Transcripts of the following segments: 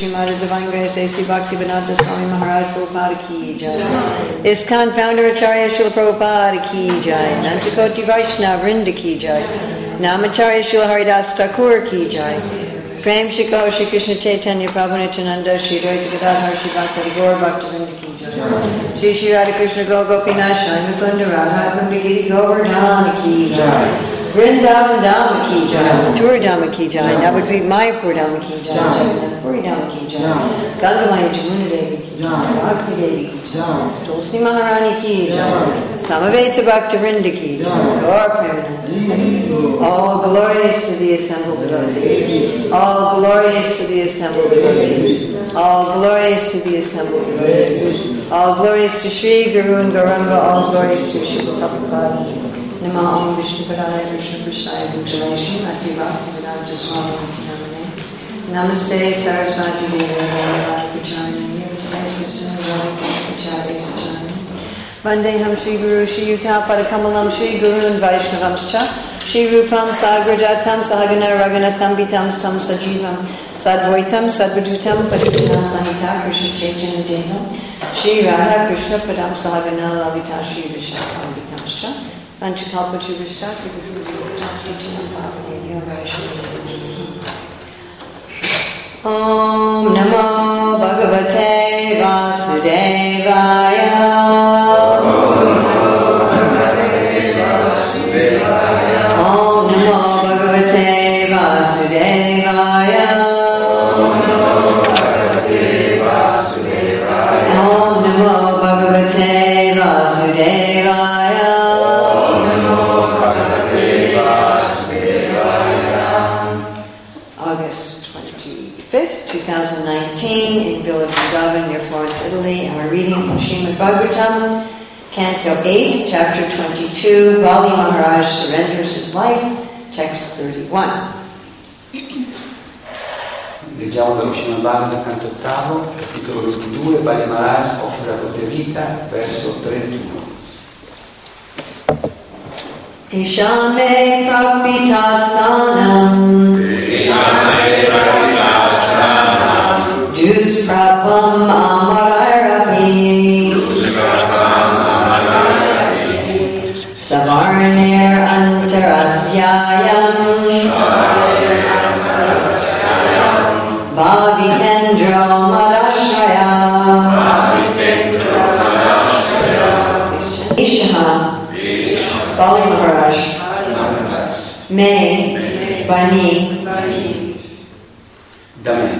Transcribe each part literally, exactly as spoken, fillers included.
Srimad Zavanga Sesi Bhaktivedanta Swami Maharaj Prabhupada Ki Jai. ISKCON founder Acharya Srila Prabhupada Ki Jai. Nantakoti Vaishnava Vrinda Ki Jai. Namacharya Srila Haridas Thakur Ki Jai. Prem Shikho Shri Krishna Chaitanya Prabhu Nityananda Shri Dvaita Gadadhar Shri Vasari Gaur Bhaktivinoda Ki Jai. Shri Shri Radha Krishna Go Gopinath Shai Mukunda Radha Kunda Giri Govardhana Ki Jai. Vrindavan Dhama Ki Jai. Mathura Dhama Ki Jai. Navadvip Mayapur Dhama Ki Jai. Jagannath Puri Dhama Ki Jai. Gangamaya Jamuna Devi Ki Jai. Bhakti Devi Ki Jai. Tulsi Maharani Ki Jai. Samaveta Bhakta Vrinda Ki Jai. Gaur Premananda. All glorious to the assembled devotees. All glorious to the assembled devotees. All glorious to the assembled devotees. All glorious to Sri Guru and Gauranga. All glorious to Sri Prabhupada. Nama Om Vishnu Padaya Vishnu Krishnaya Bhutale Srimati Bhaktivedanta Swami Nityanamane. Namaste Saraswati Devi Namaste Pacharani. Namaste Sasuna Vajnana Sacharani. Vandeham Shri Guru Shri Yuta Padakamalam Shri Guru and Vaishnavamscha. Shri Rupam Sagrajatam Sahagana Raghunatham Vitam Stam Sajivam Sadvaitam Sadvadutam Padutana Sahita Krishna Chaitanya Devam Shri Radha Krishna Padam Sahagana Lavita Shri Vishakam Vitamscha Panchakalpaturvishta Kripasidhivitatitinam Bhavadevi Vaishnava. Om Namo Bhagavate Vasudevaya. Om Namo Bhagavate Vasudevaya. Om Namo Bhagavate Vasudevaya. Om Namo Bhagavate Vasudevaya. August twenty-fifth, twenty nineteen, in Villa Vrindavan near Florence, Italy, and we're reading from Srimad Bhagavatam, Canto eight, Chapter twenty-two, Bali Maharaj surrenders his life, text thirty-one. Leggiamo dallo Srimad Bhagavatam, canto ottavo, capitolo ventidue, Bali Maharaj offre la propria vita, verso trentuno. Ishame Prapitastanam Ishame Prapitastanam Dus Prapam Amararapi Savarnir Antarasyayam Bhavitendro Madashraya Ishaha Bali Maharaj may, by me, da me,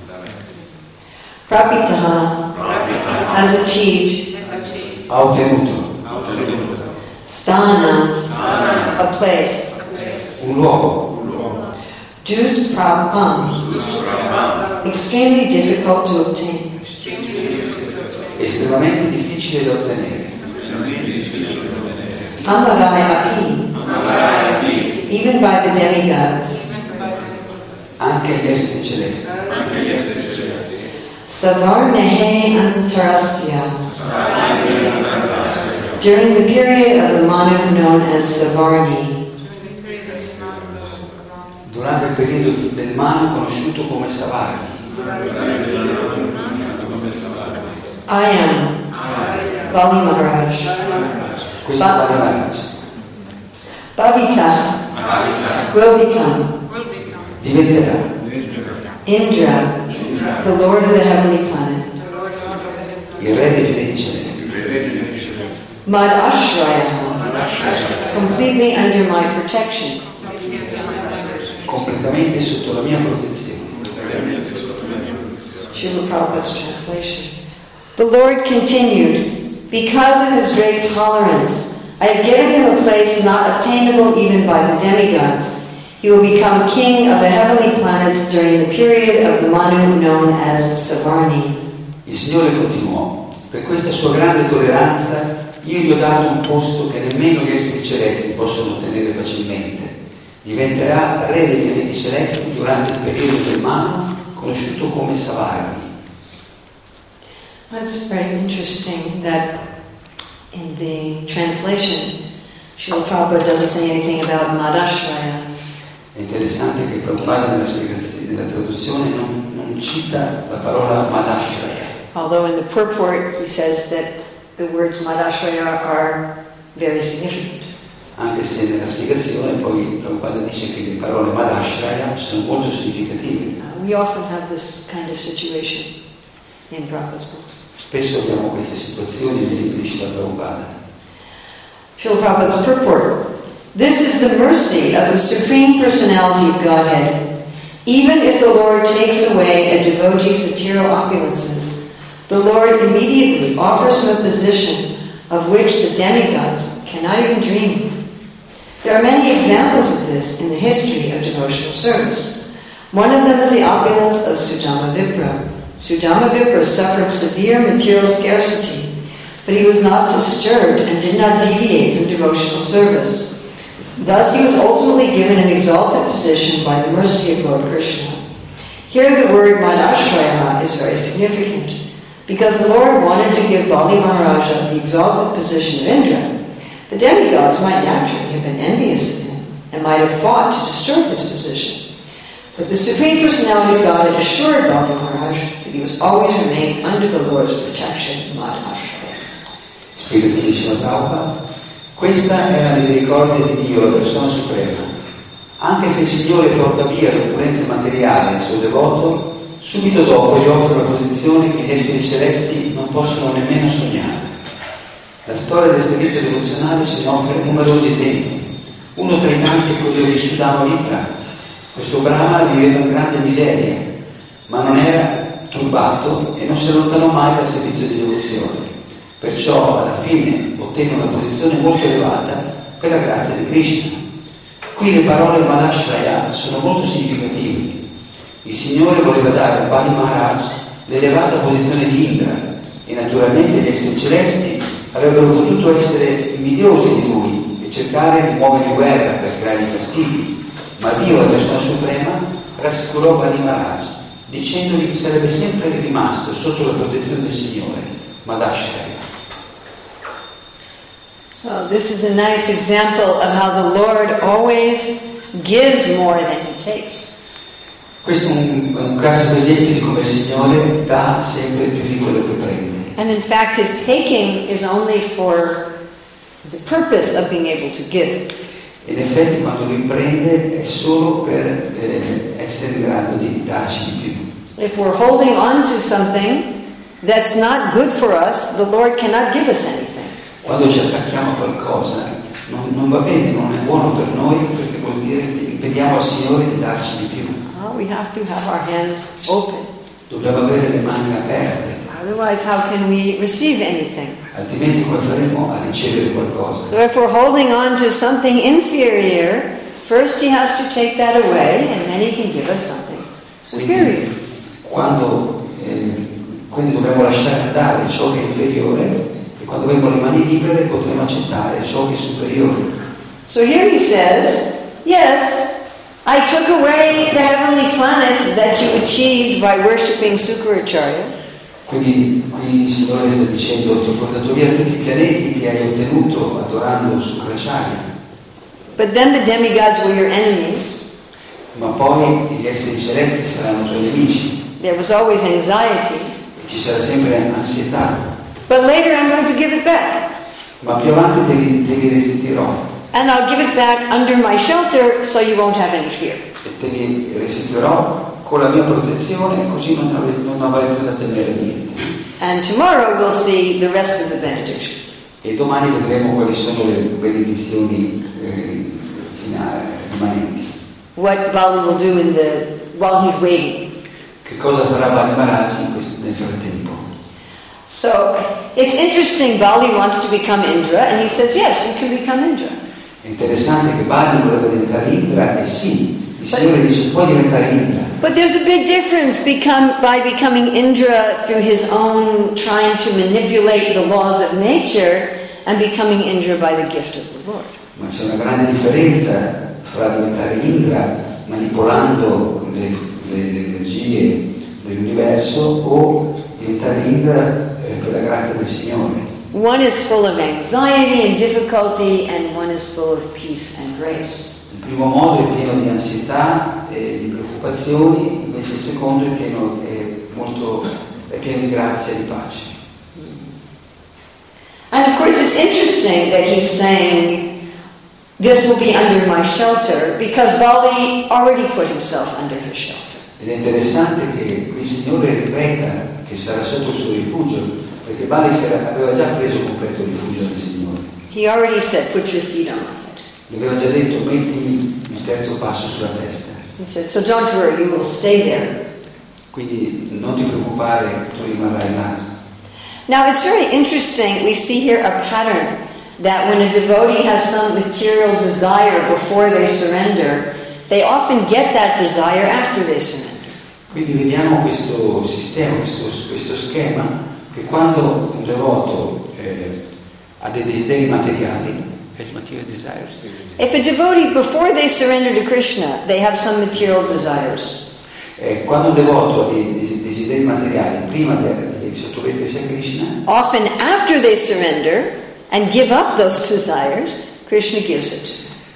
Prapitaha has achieved, ha ottenuto, Sthana, a place, un luogo, Dus Prapam, extremely difficult to obtain, estremamente difficile da ottenere. Amaraya Api, even by the demigods, anche gli esseri celesti. Savarnehe Antarasya, during the period of the Manu known as Savarni, durante il periodo del Manu conosciuto come Savarni. I am Bali Maharaj. Questo è Bali Maharaj. Bhavita will become Diventerà Indra, the Lord of the heavenly planet. il re dei pianeti celesti. Mad Ashraya, completely under my protection. Completamente sotto la mia protezione. Srila Prabhupada's translation. The Lord continued, because of his great tolerance, I have given him a place not obtainable even by the demigods. He will become king of the heavenly planets during the period of the Manu known as Savarni. Il Signore continuò, per questa sua grande tolleranza io gli ho dato un posto che nemmeno gli esseri celesti possono ottenere facilmente. Diventerà re dei pianeti celesti durante il periodo del Manu conosciuto come Savarni. That's very interesting that in the translation, Srila Prabhupada doesn't say anything about Madashraya. È interessante che Prabhupada nella spiegazione, nella traduzione non, non cita la parola Madashraya. Although in the purport he says that the words Madashraya are very significant. Anche se nella spiegazione poi Prabhupada dice che le parole Madashraya sono molto significative. Uh, we often have this kind of situation in Prabhupada's books. Spesso abbiamo queste situazioni nei libri di Srila Prabhupada. Srila Prabhupada's purport. This is the mercy of the Supreme Personality of Godhead. Even if the Lord takes away a devotee's material opulences, the Lord immediately offers him a position of which the demigods cannot even dream. There are many examples of this in the history of devotional service. One of them is the opulence of Sudama Vipra. Sudama Vipra suffered severe material scarcity, but he was not disturbed and did not deviate from devotional service. Thus he was ultimately given an exalted position by the mercy of Lord Krishna. Here the word Madashraya is very significant, because the Lord wanted to give Bali Maharaja the exalted position of Indra. The demigods might naturally have been envious of him and might have fought to disturb his position. But the Supreme Personality of God had assured Bali Maharaj that he was always remain under the Lord's protection, Madashraya. Spiegazione di Srila Prabhupada. Questa è la misericordia di Dio, la persona suprema. Anche se il Signore porta via l'opulenza materiale del suo devoto, subito dopo gli offre una posizione che gli esseri celesti non possono nemmeno sognare. La storia del servizio devozionale ce ne offre numerosi esempi. Uno tra i tanti è quello di Sudama Vipra. Questo Brahma viveva in grande miseria, ma non era turbato e non si allontanò mai dal servizio di devozione. Perciò alla fine ottenne una posizione molto elevata per la grazia di Krishna. Qui le parole Madashraya sono molto significative. Il Signore voleva dare a Bali Maharaj l'elevata posizione di Indra e naturalmente gli esseri celesti avrebbero potuto essere invidiosi di lui e cercare di muovergli guerra per creargli fastidi, ma Dio, la persona suprema, rassicurò Bali Maharaj dicendogli che sarebbe sempre rimasto sotto la protezione del Signore, Madashraya. So this is a nice example of how the Lord always gives more than he takes. Questo è un, un classico esempio di come il Signore dà sempre più di quello che prende. And in fact his taking is only for the purpose of being able to give. In effetti quando lui prende è solo per eh, essere in grado di darci di più. If we're holding on to something that's not good for us, the Lord cannot give us anything. Quando ci attacchiamo a qualcosa non, non va bene, non è buono per noi, perché vuol dire che impediamo al Signore di darci di più. Well, we have to have our hands open. Dobbiamo avere le mani aperte. Otherwise, how can we receive anything? Altrimenti come faremo a ricevere qualcosa? So if we're holding on to something inferior, first he has to take that away, and then he can give us something superior. Quindi, quando, eh, quindi dobbiamo lasciare andare ciò che è inferiore, e quando avremo le mani libere potremo accettare ciò che è superiore. So here he says, yes, I took away the heavenly planets that you achieved by worshipping Sukracharya. Quindi qui il Signore sta dicendo: ti ho portato via tutti i pianeti che hai ottenuto adorando Sukracharya. But then the demigods were your enemies. Ma poi gli esseri celesti saranno tuoi nemici. There was always anxiety. E ci sarà sempre ansietà. But later I'm going to give it back. Ma più avanti te li, te li restituirò. And I'll give it back under my shelter so you won't have any fear. E te li restituirò con la mia protezione, così non avrai, non avrai più da temere niente. And tomorrow we'll see the rest of the benediction. E domani vedremo quali sono le benedizioni eh, finali, rimanenti. What Bali will do in the while he's waiting. Che cosa farà Bali Maharaj in questo, nel frattempo? So it's interesting. Bali wants to become Indra, and he says, "Yes, you can become Indra." È interessante che Bali voleva diventare Indra, e sì, il Signore dice: puoi diventare Indra. But there's a big difference become, by becoming Indra through his own trying to manipulate the laws of nature and becoming Indra by the gift of the Lord. Ma c'è una grande differenza fra diventare Indra manipolando le, le, le energie dell'universo o diventare Indra eh, per la grazia del Signore. One is full of anxiety and difficulty, and one is full of peace and grace. Il primo modo è pieno di ansietà e di preoccupazioni, invece il secondo è pieno, è molto, è pieno di grazia e di pace. And of course it's interesting that he's saying, this will be under my shelter, because Bali already put himself under his shelter. Ed è interessante che qui il Signore ripeta che sarà sotto il suo rifugio, perché Bali aveva già preso completo rifugio del Signore. He already said, put your feet on my head. Gli aveva già detto, mettimi il terzo passo sulla testa. He said, so don't worry, you will stay there. Quindi non ti preoccupare, tu rimarrai là. Now it's very interesting, we see here a pattern that when a devotee has some material desire before they surrender, they often get that desire after they surrender. Quindi vediamo questo sistema, questo, questo schema, che quando un devoto eh, ha dei desideri materiali, has material desires. If a devotee, before they surrender to Krishna, they have some material desires. Eh, quando un devoto ha dei desideri materiali, prima di di sottomettersi a Krishna, often after they surrender and give up those desires, Krishna gives it.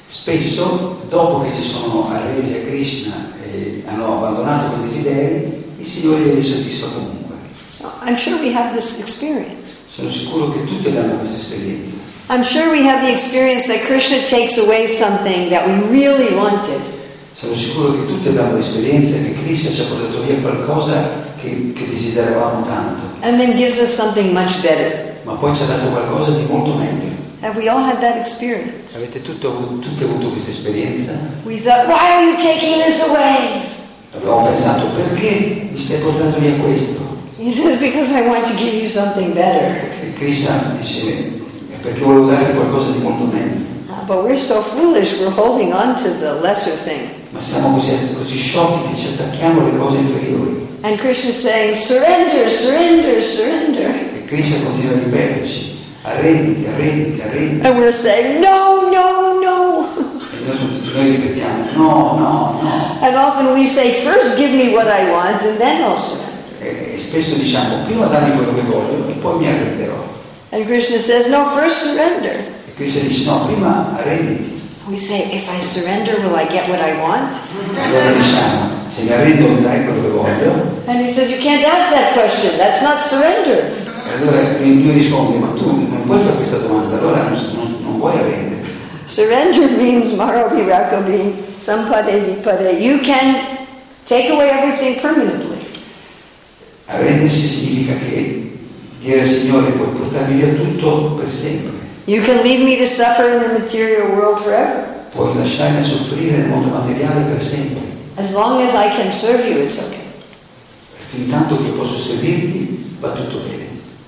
Spesso, dopo che si sono arresi a Krishna e hanno abbandonato quei desideri, il Signore li soddisfa comunque. So I'm sure we have this experience. Sono sicuro che tutti abbiamo questa esperienza. I'm sure we have the experience that Krishna takes away something that we really wanted. Sono sicuro che tutti abbiamo l'esperienza che Krishna ci ha portato via qualcosa che, che desideravamo tanto. And then gives us something much better. Ma poi ci ha dato qualcosa di molto meglio. Have we all had that experience? Avete tutto, tutti avuto questa esperienza? We thought, why are you taking this away? Avevamo pensato, perché mi stai portando via questo? He says, because I want to give you something better. E Krishna dice, è perché volevo darti qualcosa di molto meglio. Uh, but we're so foolish, we're holding on to the lesser thing. Ma siamo così, così sciocchi che ci attacchiamo alle cose inferiori. And Krishna is saying, surrender, surrender, surrender. E Krishna continua a ripeterci, arrenditi, arrenditi, arrenditi. And we're saying, no, no, no. E noi, noi ripetiamo, no, no, no. And often we say, first give me what I want and then I'll surrender. E, e spesso diciamo, prima dammi quello che voglio e poi mi arrenderò. And Krishna says, no, first surrender. E Krishna dice, no, prima arrenditi. We say, if I surrender, will I get what I want? Allora diciamo, se mi arrendo mi dai quello che voglio. And he says, you can't ask that question. That's not surrender. E allora Dio risponde, ma tu non puoi fare questa domanda, allora non, non, non puoi arrendere. Surrender means Marobi Rakobi, Sampade Vipade. You can take away everything permanently. Arrendersi significa che dire al Signore, puoi portarmi via tutto per sempre. You can leave me to suffer in the material world forever. Puoi lasciarmi soffrire nel mondo materiale per sempre. As long as I can serve you, it's okay. Fin tanto che posso servirti, va tutto bene.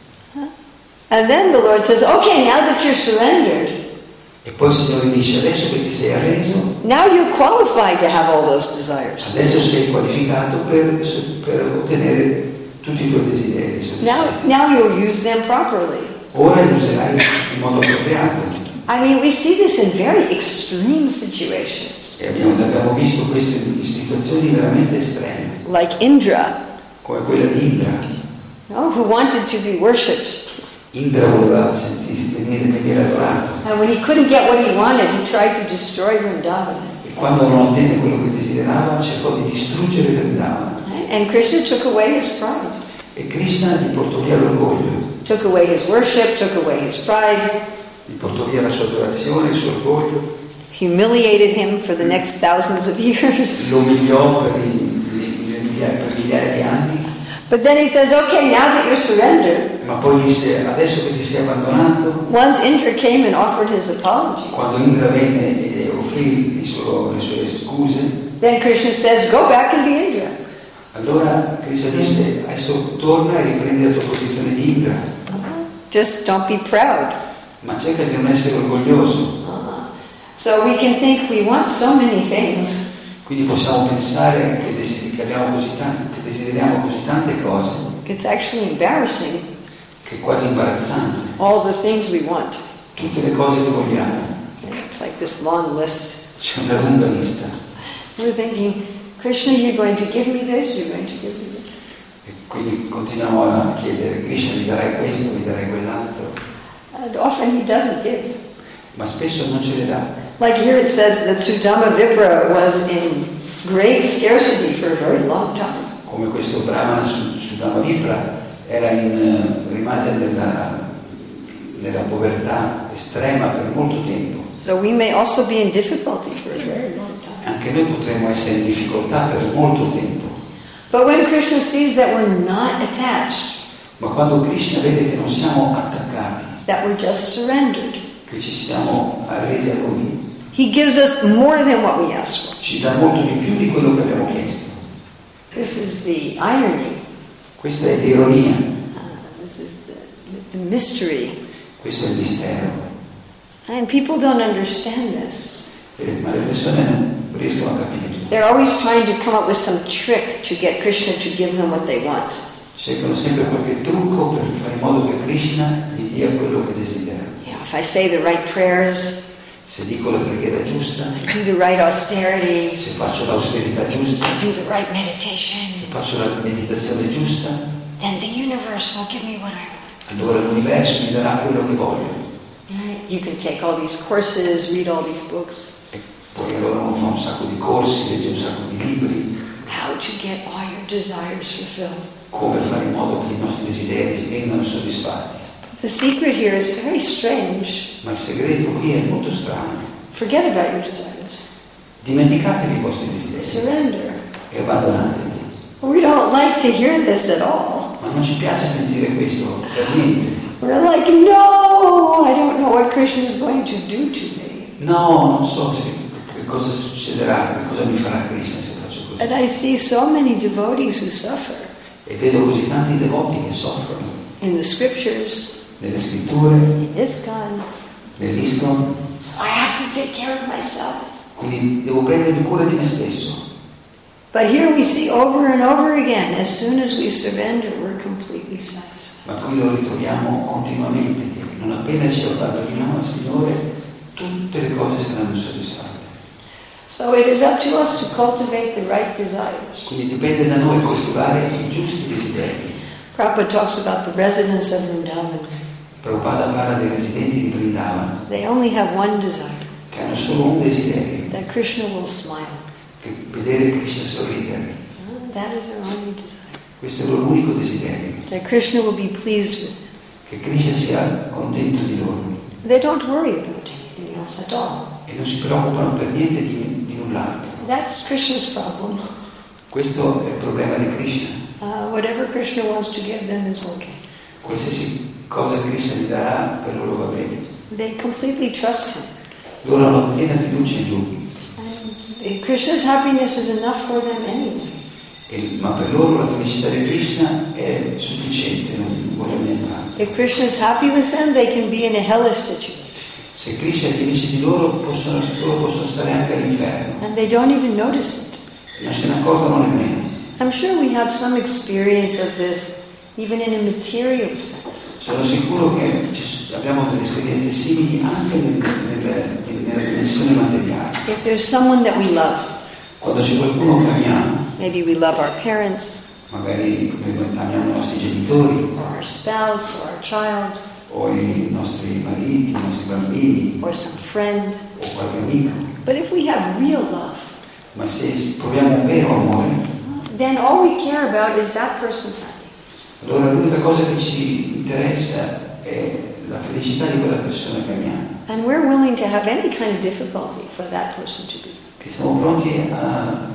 And then the Lord says, okay, now that you're surrendered, E poi il Signore dice, adesso che ti sei arreso, now you're qualified to have all those desires. adesso sei qualificato per, per ottenere tutti i tuoi desideri. Now, now you'll use them properly. Ora li userai in modo appropriato. I mean, we see this in very extreme situations. E abbiamo, abbiamo visto questo in, in situazioni veramente estreme, Like Indra, come quella di Indra. no, who wanted to be worshipped. Indra voleva sentire, venire, venire adorato. And when he couldn't get what he wanted, he tried to destroy Vrindavan. E quando non ottenne quello che desiderava, cercò di distruggere Vrindavana. And Krishna took away his pride. E Krishna gli portò via l'orgoglio, Took away his worship, took away his pride, gli portò via la sua adorazione, il suo orgoglio, humiliated him for the next thousands of years. lo umiliò per, i, i, i, per migliaia di anni. But then he says, okay, now that you're surrendered. Ma poi disse, adesso che ti sei abbandonato, Once Indra came and offered his apologies. quando Indra venne e offrì il suo, le sue scuse, Then Krishna says, go back and be Indra. allora Krishna disse, adesso torna e riprendi la tua posizione di Indra, Just don't be proud. ma cerca di non essere orgoglioso. So we can think we want so many things. Quindi possiamo pensare che, desideri, che, abbiamo così tanti, che desideriamo così tante cose, It's actually embarrassing, che è quasi imbarazzante. all the things we want. Tutte le cose che vogliamo, It's like this long list. c'è una lunga lista. We're thinking, Krishna, you're going to give me this, you're going to give me this. E quindi continuiamo a chiedere, Krishna mi darai questo, mi darai quell'altro, And often he doesn't give. ma spesso non ce le dà. Like here it says that Sudama Vipra was in great scarcity for a very long time. Come questo Brahmana Sudama Vipra era in, rimase nella, nella povertà estrema per molto tempo. So we may also be in difficulty for a very long time. Anche noi potremmo essere in difficoltà per molto tempo. But when Krishna sees that we're not attached, Ma quando Krishna vede che non siamo attaccati, that we're just surrendered, che ci siamo arresi a Lui, He gives us more than what we ask for. ci dà molto di più di quello che abbiamo chiesto. This is the irony. Questa è l'ironia, Uh, this is the, the mystery. questo è il mistero. And people don't understand this. Eh, Ma le persone non riescono a capire tutto. They're always trying to come up with some trick to get Krishna to give them what they want. Cercano sempre qualche trucco per fare in modo che Krishna gli dia quello che desidera. You know, if I say the right prayers, Se dico la preghiera giusta, I do the right austerity, se faccio l'austerità giusta, I do the right meditation, se faccio la meditazione giusta, then the universe will give me what I want. allora l'universo mi darà quello che voglio. Right? You can take all these courses, read all these books. E poi allora uno fa un sacco di corsi, legge un sacco di libri, How to get all your desires fulfilled. come fare in modo che i nostri desideri vengano soddisfatti. The secret here is very strange. Ma il segreto qui è molto strano. Forget about your desires. Dimenticatevi i vostri desideri Surrender. e abbandonateli. We don't like to hear this at all. Ma non ci piace sentire questo per niente. We're like, no, I don't know what Krishna is going to do to me. No, non so se, che cosa succederà, che cosa mi farà Krishna se faccio così. And I see so many devotees who suffer E vedo così tanti devoti che soffrono in the scriptures, nelle scritture, in ISKCON. nell'ISKCON, So I have to take care of myself. quindi devo prendere cura di me stesso. But here we see over and over again, as soon as we surrender, we're completely satisfied. Ma qui lo ritroviamo continuamente, che non appena ci abbandoniamo al Signore, tutte le cose saranno soddisfatte. So it is up to us to cultivate the right desires. Quindi dipende da noi coltivare i giusti desideri. Prabhupada talks about the residents of Vrindavan. Prabhupada parla dei residenti di Vrindavan, They only have one desire, che hanno solo un desiderio, that Krishna will smile. che vedere Krishna sorridere. That is their only desire. Questo è l'unico desiderio, That Krishna will be pleased with them. che Krishna sia contento di loro. They don't worry about anything else at all. E non si preoccupano per niente di, di null'altro. That's Krishna's problem. Questo è il problema di Krishna. Uh, whatever Krishna wants to give them is okay. Qualsiasi cosa Krishna gli darà, per loro va bene. They completely trust him. Loro hanno piena fiducia in lui. And Krishna's happiness is enough for them anyway. E, ma per loro la felicità di Krishna è sufficiente, non vogliono nient'altro. If Krishna is happy with them, they can be in a hellish situation. Se Krishna è felice di loro, possono, loro possono stare anche all'inferno. And they don't even notice it. Non se ne accorgono nemmeno. I'm sure we have some experience of this, even in a material sense. Sono sicuro che ci, abbiamo delle esperienze simili anche nel, nel, nella dimensione materiale. If there's someone that we love, Quando c'è qualcuno che amiamo, maybe we love our parents, magari amiamo i nostri genitori, or our spouse, or our child, o i nostri mariti, i nostri bambini, or some friend. o qualche amico. But if we have real love, Ma se proviamo un vero amore, then all we care about is that person's happiness. allora l'unica cosa che ci interessa è la felicità di quella persona che amiamo. And we're willing to have any kind of difficulty for that person to be. E siamo pronti a,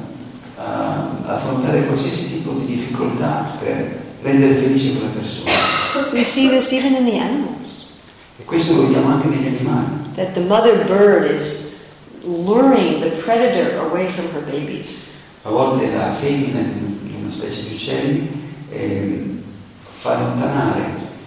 a, a affrontare qualsiasi tipo di difficoltà per rendere felice quella persona. We see this even in the animals. E questo lo vediamo anche negli animali. That the mother bird is luring the predator away from her babies. A volte la femmina di una specie di uccelli eh, fa allontanare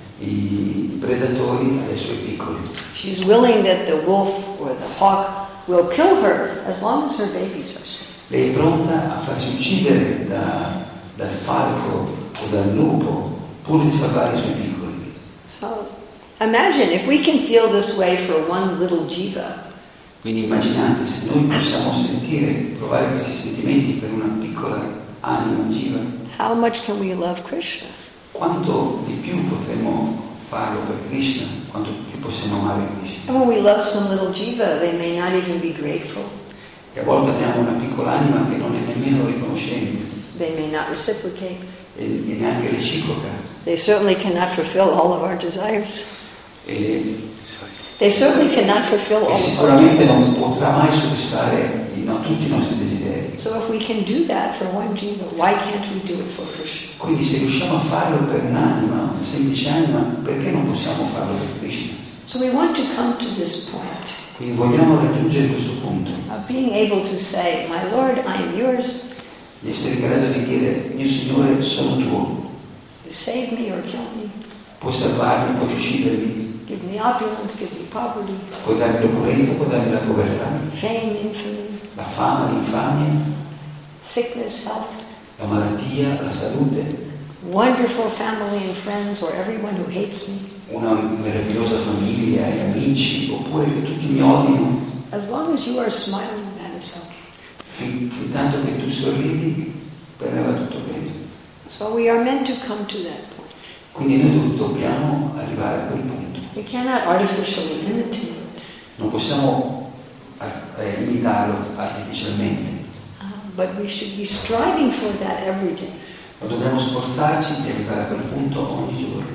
i predatori dai suoi piccoli. She's willing that the wolf or the hawk will kill her as long as her babies are safe. Lei è pronta a farsi uccidere da, dal falco o dal lupo pur di salvare i suoi piccoli. So imagine if we can feel this way for one little jiva. Quindi immaginate se noi possiamo sentire, provare questi sentimenti per una piccola anima jiva, How much can we love Krishna? quanto di più potremo farlo per Krishna, quanto più possiamo amare Krishna. And when we love some little jiva, they may not even be grateful. E a volte abbiamo una piccola anima che non è nemmeno riconoscente. They may not reciprocate. E, e neanche reciproca. They certainly cannot fulfill all of our desires. E, They certainly cannot fulfill all e of our sicuramente non potrà mai soddisfare i, no, tutti i nostri desideri. So if we can do that for one jiva, why can't we do it for Krishna? Quindi se riusciamo a farlo per un'anima, una semplice anima, perché non possiamo farlo per Krishna? So we want to come to this point Quindi vogliamo raggiungere questo punto, of being able to say, my Lord, I am yours. di essere in grado di dire, mio Signore, sono tuo, You save me or kill me. puoi salvarmi, puoi uccidermi, Give me opulence, give me poverty, puoi darmi l'opulenza, puoi darmi la povertà, fame, infamy, la fama, l'infamia, sickness, health, la malattia, la salute, wonderful family and friends, or everyone who hates me. una meravigliosa famiglia e amici, oppure che tutti mi odino, As long as you are smiling, that is okay. fin, fin tanto che tu sorridi, per me va tutto bene. So we are meant to come to that point. Quindi noi dobbiamo arrivare a quel punto. We cannot artificially imitate it, Non possiamo eh, imitarlo artificialmente, uh, but we should be striving for that every day. ma dobbiamo sforzarci di arrivare a quel punto ogni giorno.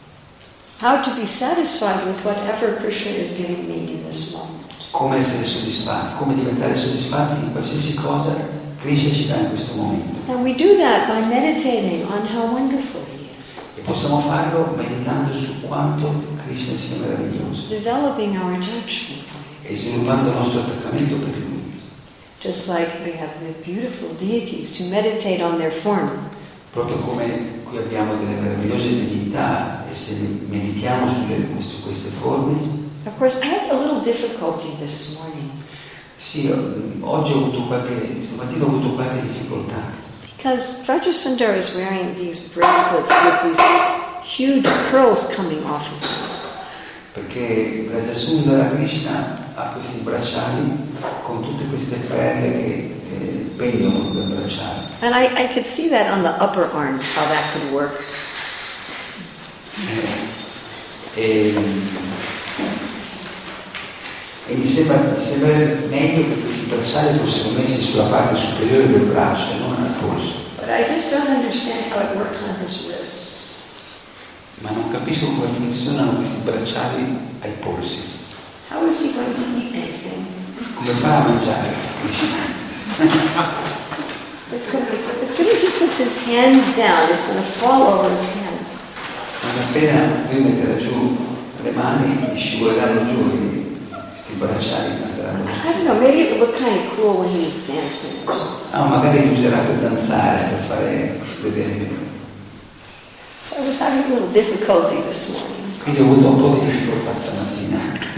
How to be satisfied with whatever Krishna is giving me in this moment. Come essere soddisfatti, come diventare soddisfatti di qualsiasi cosa Krishna ci dà in questo momento. And we do that by meditating on how wonderful He is, E possiamo farlo meditando su quanto Krishna sia meraviglioso developing our attachment for Him. e sviluppando il nostro attaccamento per Lui. Just like we have the beautiful deities to meditate on their form. Proprio come qui abbiamo delle meravigliose divinità e se meditiamo sulle, su queste forme. Of course, I had a little difficulty this morning Sì, oggi ho avuto qualche, stamattina ho avuto qualche difficoltà. because Vajrasundar is wearing these bracelets with these huge pearls coming off of them. Perché Rajasundara Krishna ha questi bracciali con tutte queste perle che eh, pendono dal bracciale. And I, I could see that on the upper arms, how that could work. E, e mi sembra, mi sembra meglio che questi bracciali fossero messi sulla parte superiore del braccio e non al polso. But I just don't understand how it works on his wrists. Ma non capisco come funzionano questi bracciali ai polsi. How is he going to eat anything? Come fa a mangiare Krishna? It's going to, it's, as soon as he puts his hands down, it's going to fall over his hands. Non appena lui metterà giù le mani, gli scivoleranno giù questi bracciali. I don't know, maybe it would look kind of cool when he's dancing or something. Ah, magari li userà per danzare, per fare vedere. So I was having a little difficulty this morning. Quindi ho avuto un po' di difficoltà stamattina.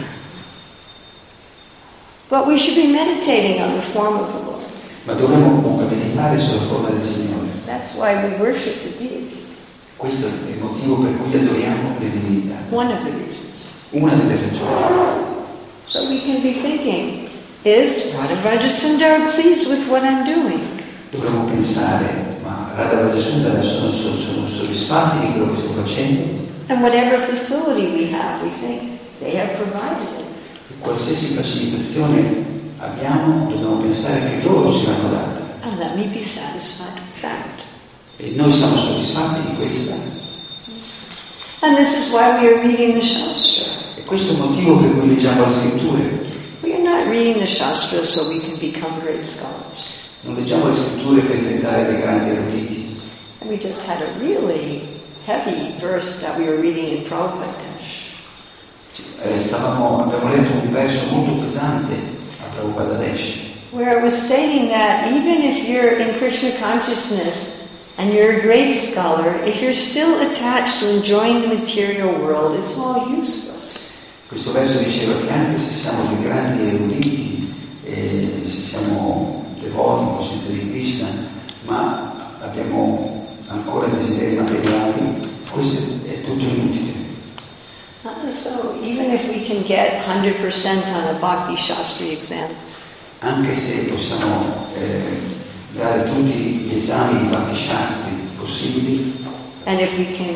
But we should be meditating on the form of the Lord. Ma dovremmo comunque meditare sulla forma del Signore. That's why we worship the deity. Questo è il motivo per cui adoriamo le divinità. One of the reasons. Una delle ragioni. So we can be thinking, is Radha Vajrasundara pleased with what I'm doing? Dovremmo pensare, ma Radha Vajrasundara sono, sono, sono soddisfatti di quello che sto facendo? And whatever facility we have, we think they have provided it. E qualsiasi facilitazione abbiamo, dobbiamo pensare che loro ci hanno dato. And let me be satisfied with that. E noi siamo soddisfatti di questa. And this is why we are reading the Shastra. E questo è il motivo per cui leggiamo le scritture. We are not reading the Shastra so we can become great scholars. Non leggiamo le scritture per diventare dei grandi eruditi. And we just had a really heavy verse that we were reading in Prabhupada Dash. Eh, stavamo, abbiamo letto un verso molto pesante a Prabhupada Dash, where it was stating that even if you're in Krishna consciousness and you're a great scholar, if you're still attached to enjoying the material world, it's all useless. Questo verso diceva che anche se siamo dei grandi eruditi e se siamo devoti, coscienza di Krishna, ma abbiamo ancora desideri materiali, questo è tutto inutile. Uh, so even if we can get one hundred percent on a Bhakti Shastri exam, Anche se possiamo eh, dare tutti gli esami di Bhakti Shastri possibili, and if we can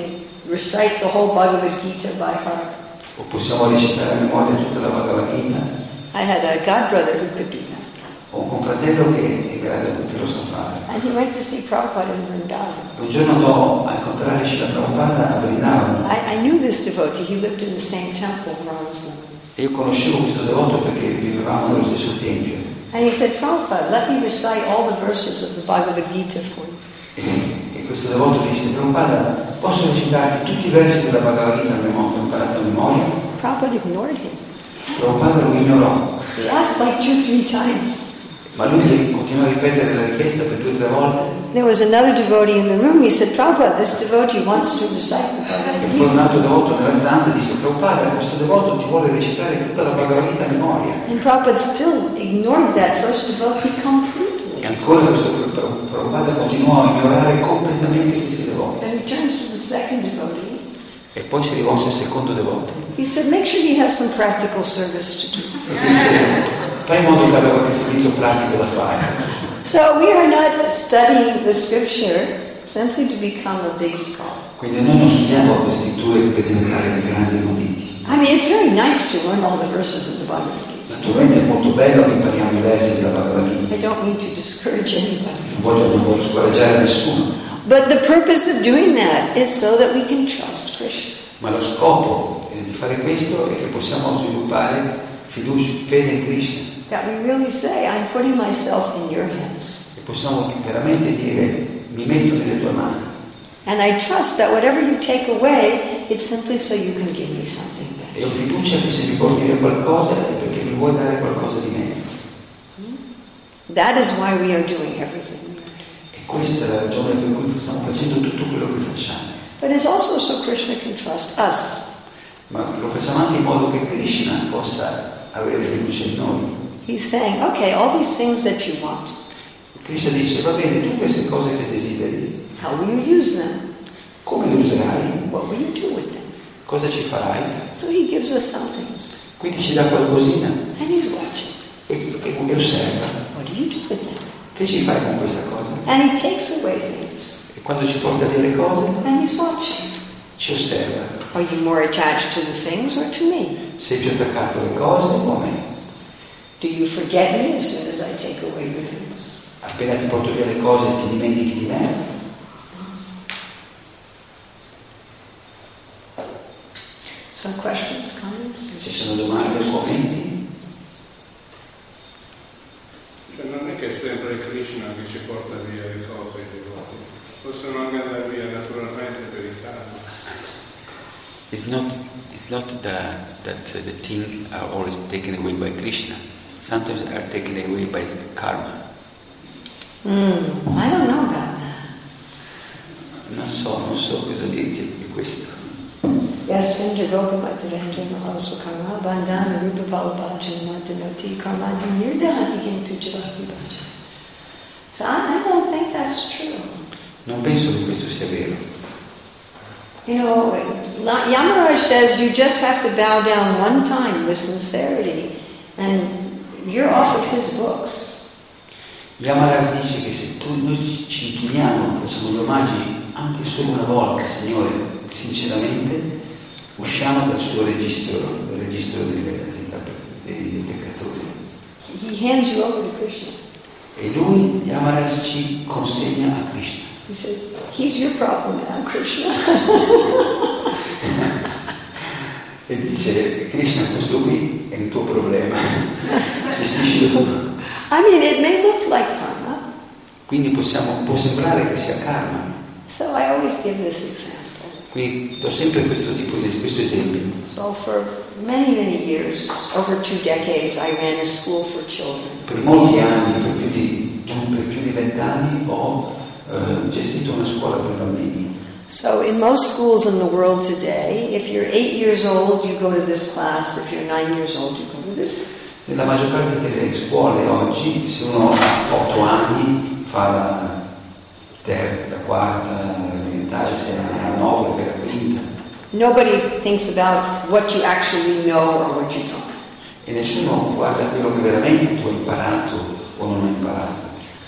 recite the whole Bhagavad Gita by heart. O possiamo recitare a memoria tutta la Bhagavad Gita. I had a godbrother who could do that. Ho un confratello che è grande, che lo sa fare. And he went to see Prabhupada in Vrindavan. Un giorno andò a incontrare Srila Prabhupada a Vrindavan. I, I knew this devotee. He lived in the same temple in Ramsland. E io conoscevo questo devoto perché vivevamo nello stesso tempio. And he said, Prabhupada, let me recite all the verses of the Bhagavad Gita for you. E, e questo devoto disse, Prabhupada, posso recitarti tutti i versi della Bhagavad Gita che ho imparato a memoria? Prabhupada ignored him. Prabhupada lo ignorò. He asked like two, three times. Ma lui continuò a ripetere la richiesta per due o tre volte. There was another devotee in the room. He said, Prabhupada, this devotee wants to recite the Bhagavad E poi un Gita. altro devoto nella stanza disse, Prabhupada, questo devoto ti vuole recitare tutta la Bhagavad Gita a memoria. And Prabhupada still ignored that first devotee completely. E ancora questo Prabhupada continuò a ignorare completamente questi devoti. Then he turns to the second devotee. E poi si rivolse al secondo devoto. He said, make sure he has some practical service to do. E disse, fai in modo che abbia qualche servizio pratico da fare. So we are not studying the scripture simply to become a big scholar. Quindi noi non studiamo le scritture per diventare dei grandi eruditi. I mean, it's very nice to learn all the verses of the Bhagavad Gita. Naturalmente è molto bello che impariamo i versi della Bhagavad Gita. I don't mean to discourage anybody. Non voglio, non voglio scoraggiare nessuno. But the purpose of doing that is so that we can trust Krishna. Ma lo scopo di fare questo è che possiamo sviluppare fiducia, fede in Krishna. That we really say, I'm putting myself in your hands. E possiamo veramente dire, mi metto nelle tue mani. And I trust that whatever you take away, it's simply so you can give me something back. E ho fiducia che se mi porti via qualcosa è perché mi vuoi dare qualcosa di me. That is why we are doing everything we are doing. E questa è la ragione per cui stiamo facendo tutto quello che facciamo. But it's also so Krishna can trust us. Ma lo facciamo anche in modo che Krishna possa avere fiducia in noi. He's saying, okay, all these things that you want, Krishna dice, va bene, tu queste cose che desideri, how will you use them? come le userai? What will you do with them? Cosa ci farai? So he gives us some things. Quindi ci dà qualcosina And he's watching. e, e, e osserva. What do you do with them? Che ci fai con questa cosa? And he takes away things. E quando ci porta via le cose, And he's watching. ci osserva. Are you more attached to the things or to me? Sei più attaccato alle cose o a me? Do you forget me as soon as I take away your things? Appena ti porto via le cose ti dimentichi di me? Some questions, comments? Ci sono domande o commenti? Cioè, non è che è sempre Krishna che ci porta via le cose, i devoti. Possono anche andare via naturalmente per il caso. It's not, it's not the, that uh, the things are always taken away by Krishna. Sometimes are taken away by karma. Mm, I don't know about that. Non so, non so cosa dirti di questo. Yasvendra Gopamatavendra Mahasu Karma Bandhana Rupa Balabhajan Madanoti Karmadi Nirdahati Kintu Javaki Bhajan. So I, I don't think that's true. Non penso che questo sia vero. You know, Yamaraj says you just have to bow down one time with sincerity and you're off of his books. Yamaraj dice che se tu, noi ci inchiniamo, facciamo gli omaggi anche solo una volta, Signore, sinceramente, usciamo dal suo registro, dal registro delle, dei, dei peccatori. He hands you over to Krishna. E lui, Yamaraj, ci consegna a Krishna. He says, he's your problem and I'm Krishna. E dice, Krishna, questo qui è il tuo problema, gestiscilo tu. I mean, it may look like karma. Quindi possiamo, può sembrare che sia karma. So I always give this example. Quindi do sempre questo tipo di questo esempio. So for many, many years, over two decades, I ran a school for children. Per molti anni, per più di, per più di vent'anni, ho uh, gestito una scuola per bambini. So in most schools in the world today, if you're eight years old, you go to this class. If you're nine years old, you go to this class. Nella maggior parte delle scuole oggi, se uno ha otto anni, fa la terza, la quarta, elementare, se ha nove, per la quinta. Nobody thinks about what you actually know or what you don't. E nessuno guarda quello che veramente tu hai imparato o non hai imparato.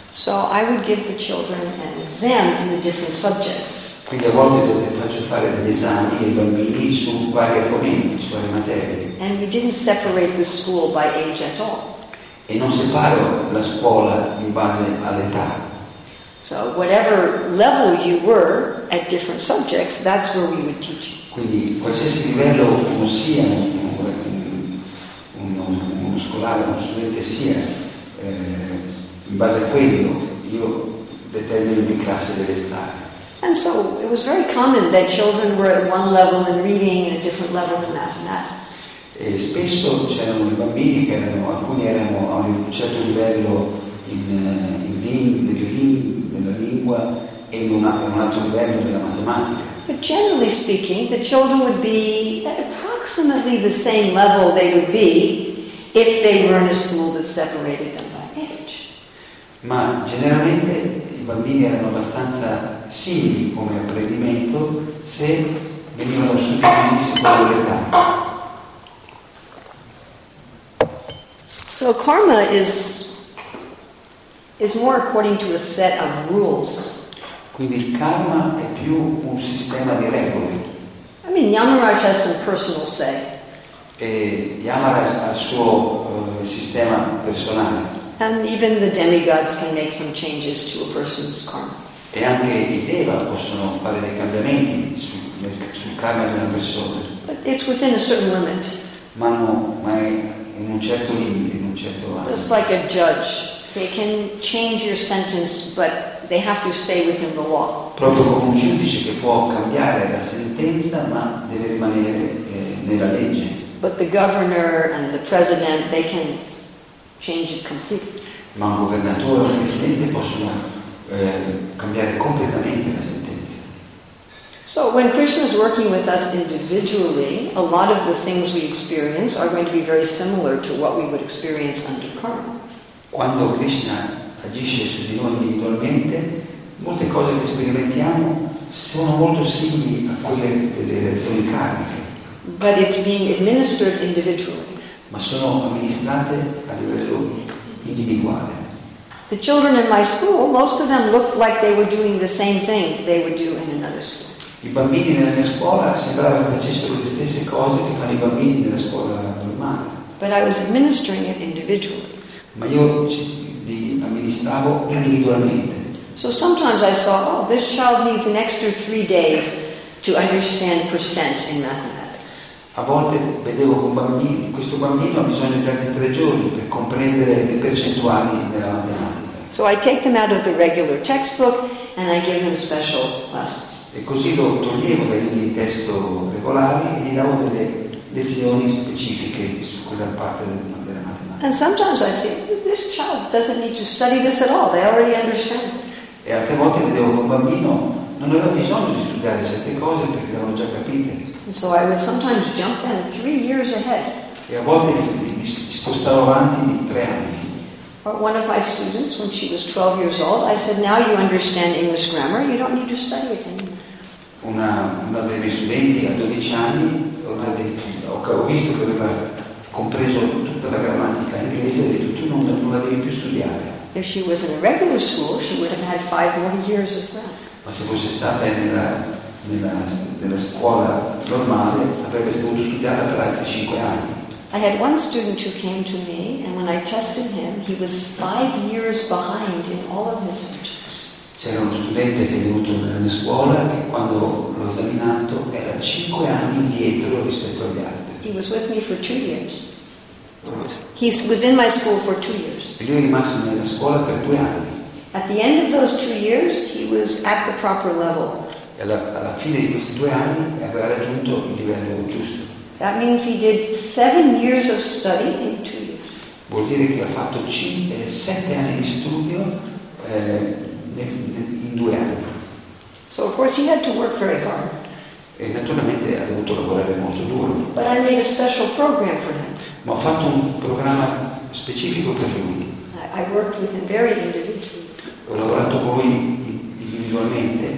So I would give the children an exam in the different subjects. Quindi a volte dove faccio fare degli esami ai bambini su vari argomenti, su varie materie. And we didn't separate the school by age at all. E non separo la scuola in base all'età. So whatever level you were at different subjects, that's where we would teach you. Quindi qualsiasi livello uno sia, un, uno, uno scolare, uno studente sia, eh, in base a quello io determino in che classe deve stare. And so it was very common that children were at one level in reading and a different level in mathematics. E spesso c'erano i bambini che erano, alcuni erano a un certo livello in, in ling, nella lingua e in, una, in un altro livello nella matematica. But generally speaking, the children would be at approximately the same level they would be if they were in a school that separated them by age. Ma generalmente i bambini erano abbastanza simili come apprendimento se venivano suddivisi secondo l'età. So karma is, is more according to a set of rules. Quindi il karma è più un sistema di regole. I mean, Yamaraj has some personal say. E Yamaraj ha il suo uh, sistema personale. And even the demigods can make some changes to a person's karma. E anche i Deva possono fare dei cambiamenti sul, sul karma di una persona. But it's within a certain limit. Ma, no, ma è in un certo limite, in un certo ambito. Just like a judge. They can change your sentence, but they have to stay within the law. Proprio come un giudice che può cambiare la sentenza, ma deve rimanere eh, nella legge. But the governor and the president, they can change it completely. Ma un governatore o un presidente possono eh, cambiare completamente la sentenza. So when Krishna is working with us individually, a lot of the things we experience are going to be very similar to what we would experience under karma. Quando Krishna agisce su di noi individualmente, molte cose che sperimentiamo sono molto simili a quelle delle reazioni karmiche. But it's being administered individually. Ma sono amministrate a livello individuale. The children in my school, most of them looked like they were doing the same thing they would do in another school. I bambini nella mia scuola sembrava che facessero le stesse cose che fanno i bambini nella scuola normale. But I was administering it individually. Ma io li amministravo individualmente. So sometimes I saw, oh, this child needs an extra three days to understand percent in mathematics. A volte vedevo con bambini, questo bambino ha bisogno di altri tre giorni per comprendere le percentuali nella matematica. So I take them out of the regular textbook and I give them special lessons. E così lo toglievo dai libri di testo regolari e gli davo delle lezioni specifiche su quella parte della matematica. And sometimes I see, this child doesn't need to study this at all, they already understand. E altre volte vedevo che un bambino non aveva bisogno di studiare certe cose perché le avevano già capite. And so I would sometimes jump them three years ahead. E a volte li, li spostavo avanti di tre anni. Or one of my students, when she was twelve years old, I said, now you understand English grammar, you don't need to study it anymore. Una, una dei miei studenti a dodici anni, ho, ho visto che aveva compreso tutta la grammatica inglese e ho detto tu non, non la devi più studiare. If she was in a regular school, she would have had five more years of grammar. Ma se fosse stata nella, nella, nella scuola normale avrebbe dovuto studiare per altri cinque anni. I had one student who came to me, and when I tested him, he was five years behind in all of his subjects. C'era uno studente che è venuto nella mia scuola che quando l'ho esaminato era cinque anni indietro rispetto agli altri. He was with me for two years. He was in my school for two years. E lui è rimasto nella scuola per due anni. At the end of those two years, he was at the proper level. E alla, alla fine di questi due anni aveva raggiunto il livello giusto. That means he did seven years of study in two years. Vuol dire che ha fatto cinque, sette anni di studio eh, in due anni. So of course he had to work very hard. E naturalmente ha dovuto lavorare molto duro. But I made a special program for him. Ma ho fatto un programma specifico per lui. I, I worked with him very individually. Ho lavorato con lui individualmente.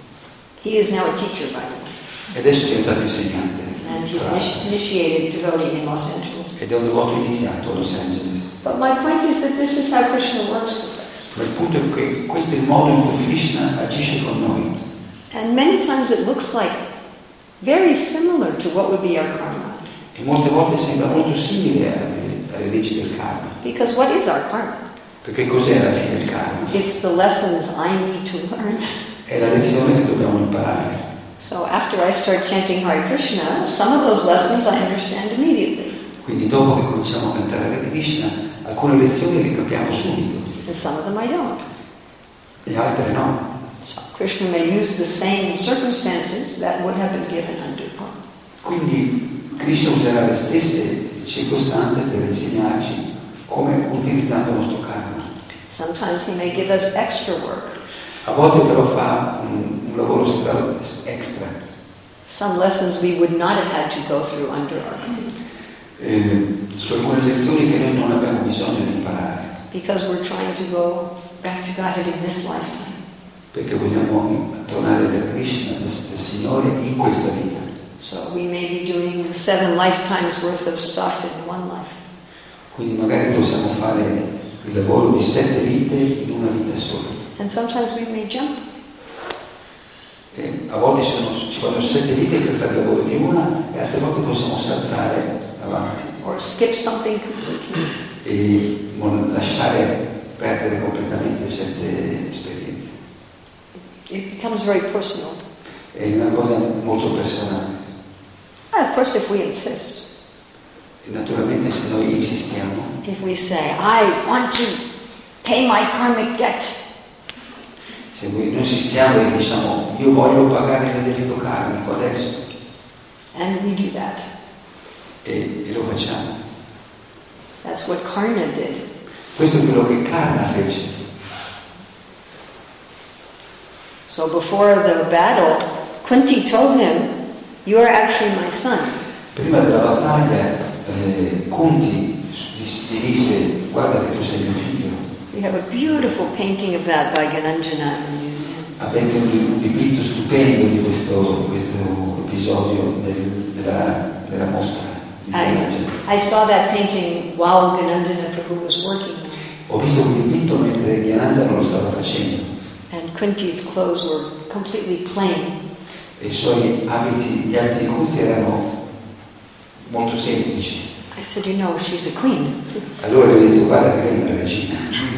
He is now a teacher, by the way. E adesso è diventato insegnante. And he's initiated devotee in Los Angeles. Ed è un devoto iniziato a Los Angeles. But my point is that this is how Krishna works with us. Ma il punto è che questo è il modo in cui Krishna agisce con noi. And many times it looks like very similar to what would be our karma. E molte volte sembra molto simile alle, alle leggi del karma. Because what is our karma? Perché cos'è alla fine il karma? It's the lessons I need to learn. È la lezione che dobbiamo imparare. So after I start chanting Hare Krishna, some of those lessons I understand immediately. Quindi dopo che cominciamo a cantare Hare Krishna, alcune lezioni le capiamo subito. And some of them I don't. E altre no. So Krishna may use the same circumstances that would have been given under karma. Quindi Krishna userà le stesse circostanze per insegnarci come utilizzando il nostro karma. Sometimes he may give us extra work. A volte però fa un, un lavoro stra- extra. Some lessons we would not have had to go through under our karma. Eh, su alcune lezioni che noi non abbiamo bisogno di imparare. Because we're trying to go back to Godhead in this lifetime. Perché vogliamo tornare da Krishna, del, del Signore, in questa vita. So we may be doing seven lifetimes worth of stuff in one life. Quindi magari possiamo fare il lavoro di sette vite in una vita sola. And sometimes we may jump. E a volte ci, sono, ci vogliono sette vite per fare il lavoro di una e altre volte possiamo saltare avanti. Or skip something completely. E lasciare perdere completamente certe esperienze. It becomes very personal. È una cosa molto personale. And of course, if we insist, E naturalmente se noi insistiamo, if we say, I want to pay my karmic debt, se noi insistiamo e diciamo io voglio pagare il debito karmico adesso, and we do that, e, e lo facciamo. that's what Karna did. Questo è quello che Karna fece. So before the battle, Kunti told him, you are actually my son. Prima della battaglia, eh, Kunti gli disse, guarda che tu sei mio figlio. We have a beautiful painting of that by Gananjana in the museum. Avete un, un dipinto stupendo di questo, questo episodio del, della, della mostra. Di I, I saw that painting while Gananjana Prabhu was working. Ho visto quel dipinto mentre Gyanendra lo stava facendo. And Kunti's clothes were completely plain. E i suoi abiti, gli abiti di Kunti erano molto semplici. I said, you know, she's a queen. Allora gli ho detto, guarda che lei è una regina.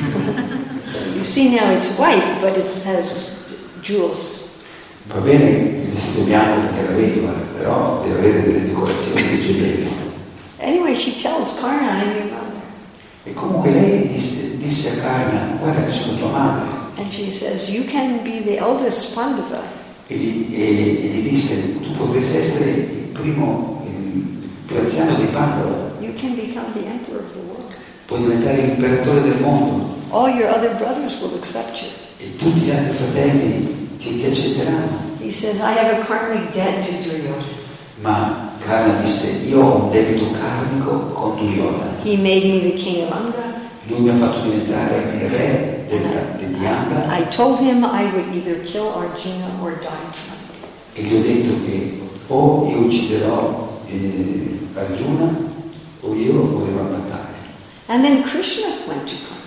So you see now it's white, but it has jewels. Va bene il vestito bianco perché è la vedova, però deve avere delle decorazioni di gioielli. Anyway, she tells Karna, I'm your mother. E comunque lei disse, disse a Karna, guarda che sono tua madre. And she says, you can be the eldest Pandava. E gli, e, e gli disse, tu potresti essere il primo, il più anziano dei Pandava. You can become the emperor of the world. Puoi diventare l'imperatore del mondo. All your other brothers will accept you. E tutti gli altri fratelli ti, ti accetteranno. He says, I have a karmic debt to Duryodhana. Ma Karna disse, io ho un debito karmico con Duryodhana. He made me the king of Anga. Lui mi ha fatto diventare il re della, degli Anga. I told him I would either kill Arjuna or die trying. E gli ho detto che o io ucciderò eh, Arjuna o io morirò a battaglia. And then Krishna went to Karna.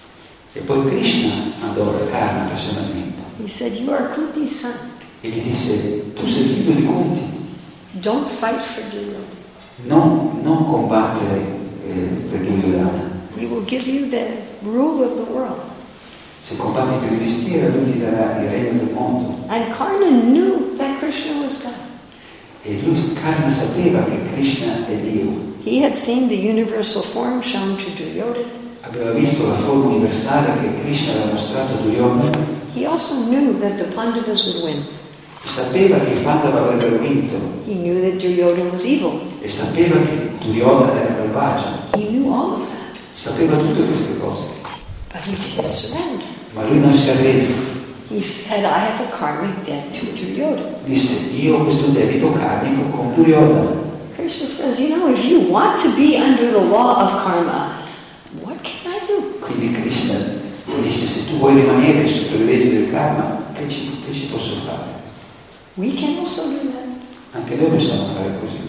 E poi Krishna andò a Karna personalmente. He said, you are Kunti's son. E gli disse, tu sei figlio di Kunti, Don't fight for Duryodhana. non, non combattere eh, per Duryodhana. He will give you the rule of the world. Se combatti per il mestiere, lui ti darà il regno del mondo. And Karna knew that Krishna was God. E lui, Karna, sapeva che Krishna è Dio. He had seen the universal form shown to Duryodhana. Aveva visto la forma universale che Krishna aveva mostrato a Duryodhana. He also knew that the Pandavas would win. Sapeva che i Pandava avrebbero vinto. He knew that Duryodhana was evil. E sapeva che Duryodhana era malvagio. He knew all of that. Sapeva tutte queste cose. But he didn't surrender. Ma lui non si arrese. He said, I have a karmic debt to Duryodhana. Disse, io ho questo debito karmico con Duryodhana. Krishna says, you know, if you want to be under the law of karma, what can I do? Quindi Krishna disse, se tu vuoi rimanere sotto le leggi del karma, che ci, che ci posso fare? We can also do that. Anche noi possiamo fare così.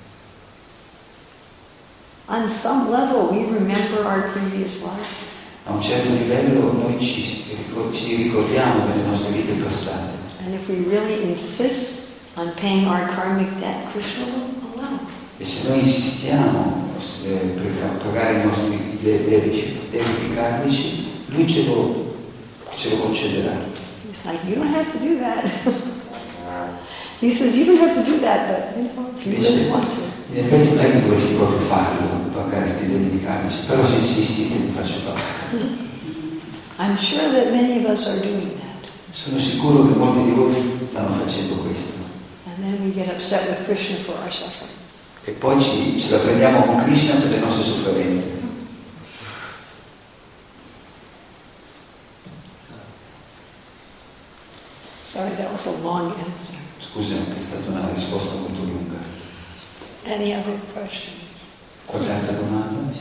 On some level, we remember our previous lives. A a un certo livello noi ci, ci ricordiamo delle nostre vite passate. And if we really insist on paying our karmic debt, Krishna will allow. E se noi insistiamo eh, per pagare i nostri debiti, debiti karmici, lui ce lo, ce lo concederà. He's like, you don't have to do that. He says, you don't have to do that, but you know, if you really want to. In effetti non è che dovresti proprio farlo, pagare questi debiti karmici, però se insisti te li faccio pagare. I'm sure that many of us are doing that. Sono sicuro che molti di voi stanno facendo questo. And then we get upset with Krishna for our suffering. E poi ci, ce la prendiamo con Krishna per le nostre sofferenze. Sorry, that was a long answer. Scusa, è stata una risposta molto lunga. Any other questions? Qualche altra domanda?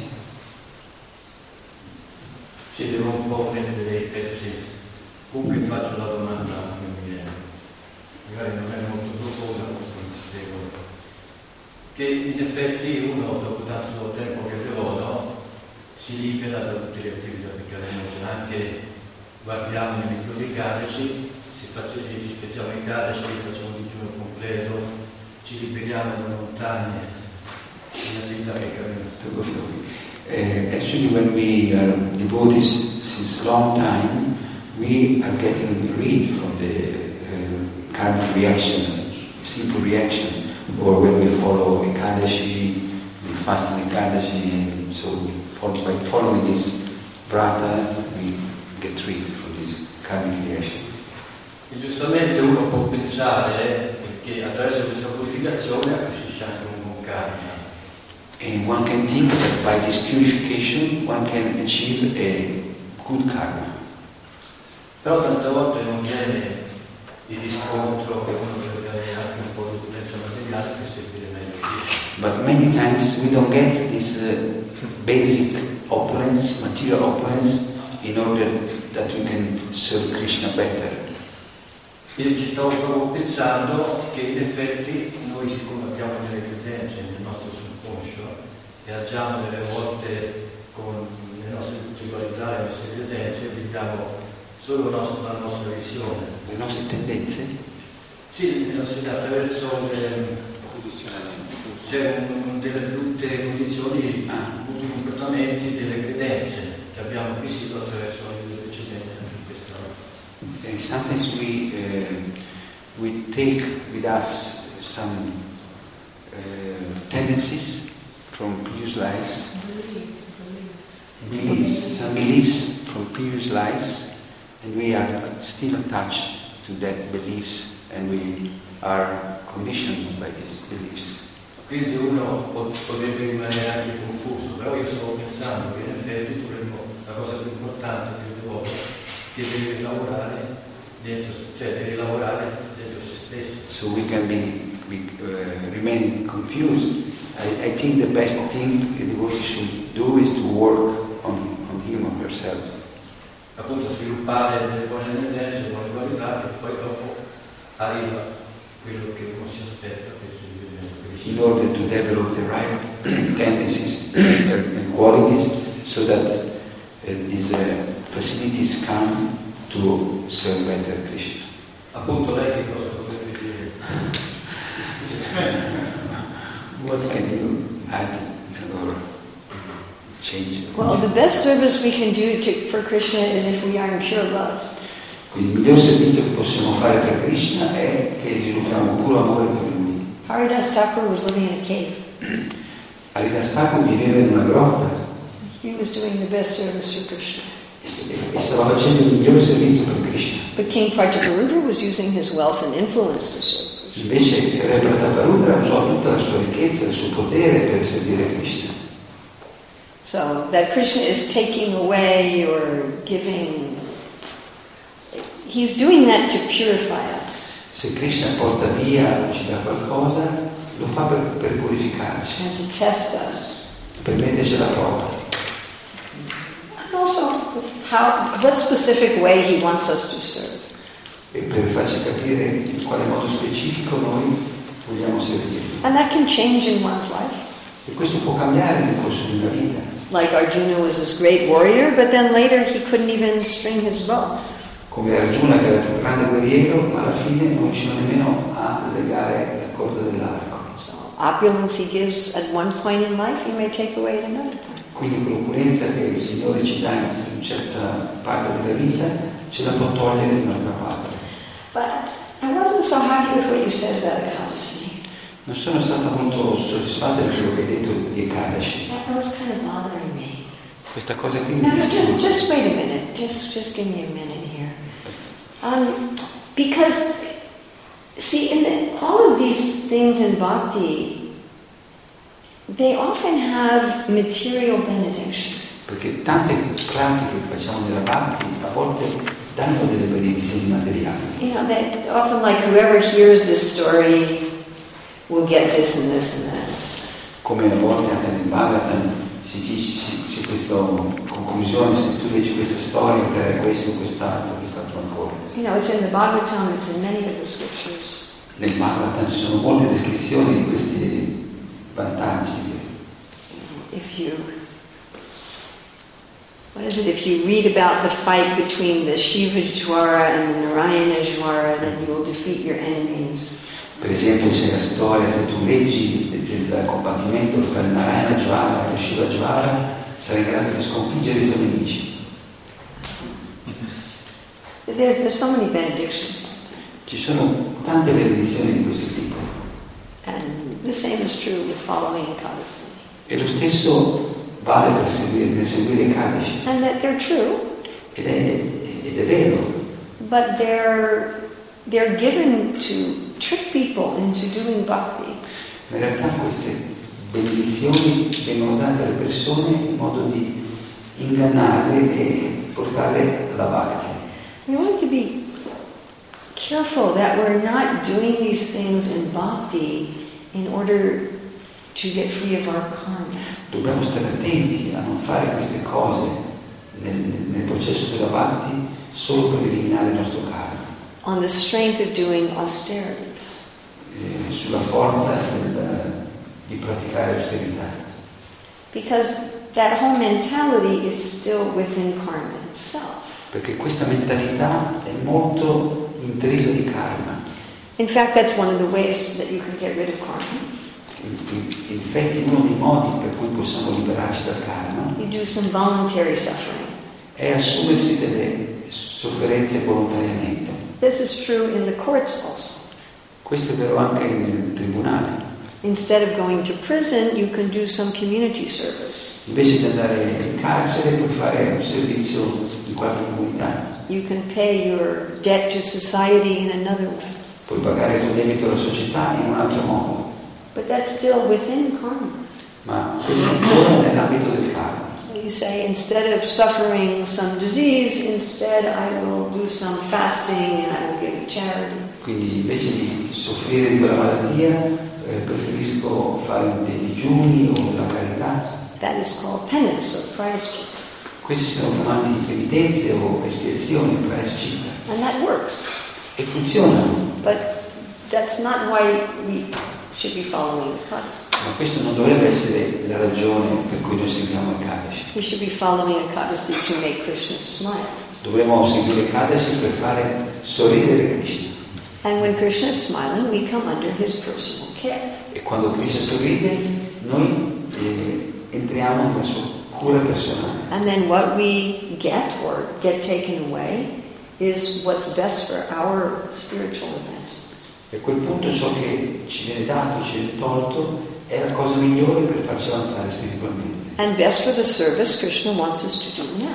Sì, devo un po' mettere dei pezzi. Comunque faccio la domanda che mi viene. Magari non è molto profonda, questo mi spiego. Che in effetti uno dopo tanto tempo che è devoto si libera da tutte le attività peccaminose, anche guardiamo nei migliori carici, si faccia, rispettiamo i carici, facciamo un digiuno completo, ci liberiamo da montagne in attività peccaminose. Uh, actually, when we are devotees since long time, we are getting rid from the uh, karmic reaction, sinful reaction, or when we follow Ekadashi, we fast in Ekadashi, and so we follow, by following this brata, we get rid from this karmic reaction. E giustamente uno può pensare che attraverso questa purificazione acquisisce anche un buon karma. And one can think that by this purification one can achieve a good karma. Però tante volte non viene di riscontro che uno deve avere anche un po' di potenza materiale per servire meglio Krishna. But many times we don't get this uh, basic opulence, material opulence, in order that we can serve Krishna better. Io ci stavo proprio pensando che in effetti noi, siccome abbiamo delle credenze nel nostro subconscio e agiamo delle volte con le nostre spiritualità, le nostre credenze, vediamo solo nostro, la nostra visione. Le nostre tendenze? Sì, le nostre, attraverso le, cioè, delle brutte condizioni, Ah. brutti comportamenti, delle credenze che abbiamo acquisito attraverso la vita precedente in questa vita. And sometimes we uh, we take with us some uh, tendencies from previous lives, beliefs, some beliefs from previous lives, and we are still attached to that beliefs, and we are conditioned by these beliefs. Quindi uno potrebbe rimanere anche confuso, però io stavo pensando che in effetti dovremmo, la cosa più importante per il devoto che deve lavorare dentro, cioè deve lavorare dentro se stesso. So we can be, be uh, remain confused. I, I think the best thing a devotee should do is to work on, on him or herself. Appunto sviluppare delle buone tendenze, delle buone qualità, e poi dopo arriva quello che uno si aspetta per servire in order to develop the right tendencies and qualities, so that uh, these uh, facilities come to serve better Krishna. Appunto lei che cosa potrebbe dire? What can you add or change? Well, the best service we can do to, for Krishna is if we are in pure love. Quindi il miglior servizio che possiamo fare per Krishna è che sviluppiamo puro amore per lui. Haridas Thakur was living in a cave. Haridas Thakur viveva in una grotta He was doing the best service for Krishna. e stava facendo il migliore servizio per Krishna. But King Prataparudra was using his wealth and influence to serve Krishna. Invece il re Prataparudra usò tutta la sua ricchezza, il suo potere per servire Krishna. So that Krishna is taking away or giving, he's doing that to purify us. Se Krishna porta via o ci dà qualcosa, lo fa per, per purificarci, And to test us. per metterci alla prova. And also with how, what specific way he wants us to serve. E per farci capire in quale modo specifico noi vogliamo servire. And that can change in one's life. E questo può cambiare nel corso di una vita. like Arjuna was this great warrior, but then later he couldn't even string his bow. Come Arjuna che era un grande guerriero, ma alla fine non riusciva nemmeno a legare la corda dell'arco. So opulence he gives at one point in life, he may take away at another point. Quindi quell'opulenza che il Signore ci dà in una certa parte della vita, ce la può togliere in un'altra parte. But I wasn't so happy with what you said about Ekadasi. Non sono stata molto soddisfatta di quello che hai detto di Ekadashi. That was kind of bothering me. Questa cosa qui mi No, no, just, disturba. just wait a minute. Just, just give me a minute here. Um, because, see, in the, all of these things in bhakti, they often have material benediction. Perché tante pratiche che facciamo nella Bhakti a volte danno delle benedizioni materiali. You know, they often like whoever hears this story will get this and this and this. Come a volte anche nel Bhagavatam si dice c'è questa conclusione, se tu leggi questa storia otterrai questo, quest'altro, quest'altro ancora. You know, it's in the Bhagavatam, it's in many of the scriptures. Nel Bhagavatam ci sono molte descrizioni di questi vantaggi. If you, what is it, if you read about the fight between the Shiva Jwara and the Narayana Jwara, then you will defeat your enemies. Per esempio c'è la storia, se tu leggi del combattimento tra il Narayana Jwara e lo Shiva Jwara, sarai in grado di sconfiggere i tuoi nemici. There, there's so many benedictions. Ci sono tante benedizioni di questo tipo. And the same is true with following Ekadasi. E lo stesso vale per seguire, per seguire Ekadashi. And that they're true, Ed è, ed è vero, but they're, they're given to trick people into doing bhakti. ma in realtà queste benedizioni vengono date alle persone in modo di ingannarle e portarle alla Bhakti. We want to be careful that we're not doing these things in bhakti in order to get free of our karma. Dobbiamo stare attenti a non fare queste cose nel, nel processo della Bhakti solo per eliminare il nostro karma, On the strength of doing austerities. eh, sulla forza del, di praticare austerità. Because that whole mentality is still within karma itself. Perché questa mentalità è molto intrisa di karma. In fact, that's one of the ways that you can get rid of karma. In, in, in effetti uno dei modi per cui possiamo liberarci dal karma You do some voluntary suffering. è assumersi delle sofferenze volontariamente. This is true in the courts also. Questo è vero anche nel tribunale. Instead of going to prison, you can do some community service. Invece di andare in carcere puoi fare un servizio in qualche comunità. You can pay your debt to society in another way. Puoi pagare il tuo debito alla società in un altro modo. But that's still within karma. Ma questo ancora nell'ambito del karma. So you say, instead of suffering some disease, instead I will do some fasting and I will give charity. Quindi invece di soffrire di quella malattia eh, preferisco fare dei digiuni o della carità. That is called penance or prayashchitta. Questi sono chiamati penitenze o espiazioni, prayashchitta. And that works. E funzionano. But that's not why we should be following Ekadasi. Ma questo non dovrebbe essere la ragione per cui noi seguiamo Ekadashi. We should be following Ekadasi to make Krishna smile. Dovremmo seguire Ekadashi per fare sorridere Krishna. And when Krishna is smiling, we come under his personal care. E quando Krishna sorride, noi eh, entriamo nella sua cura personale. And then what we get or get taken away is what's best for our spiritual events. E a quel punto ciò che ci viene dato, ci viene tolto, è la cosa migliore per farci avanzare spiritualmente. And best for the service Krishna wants us to do now.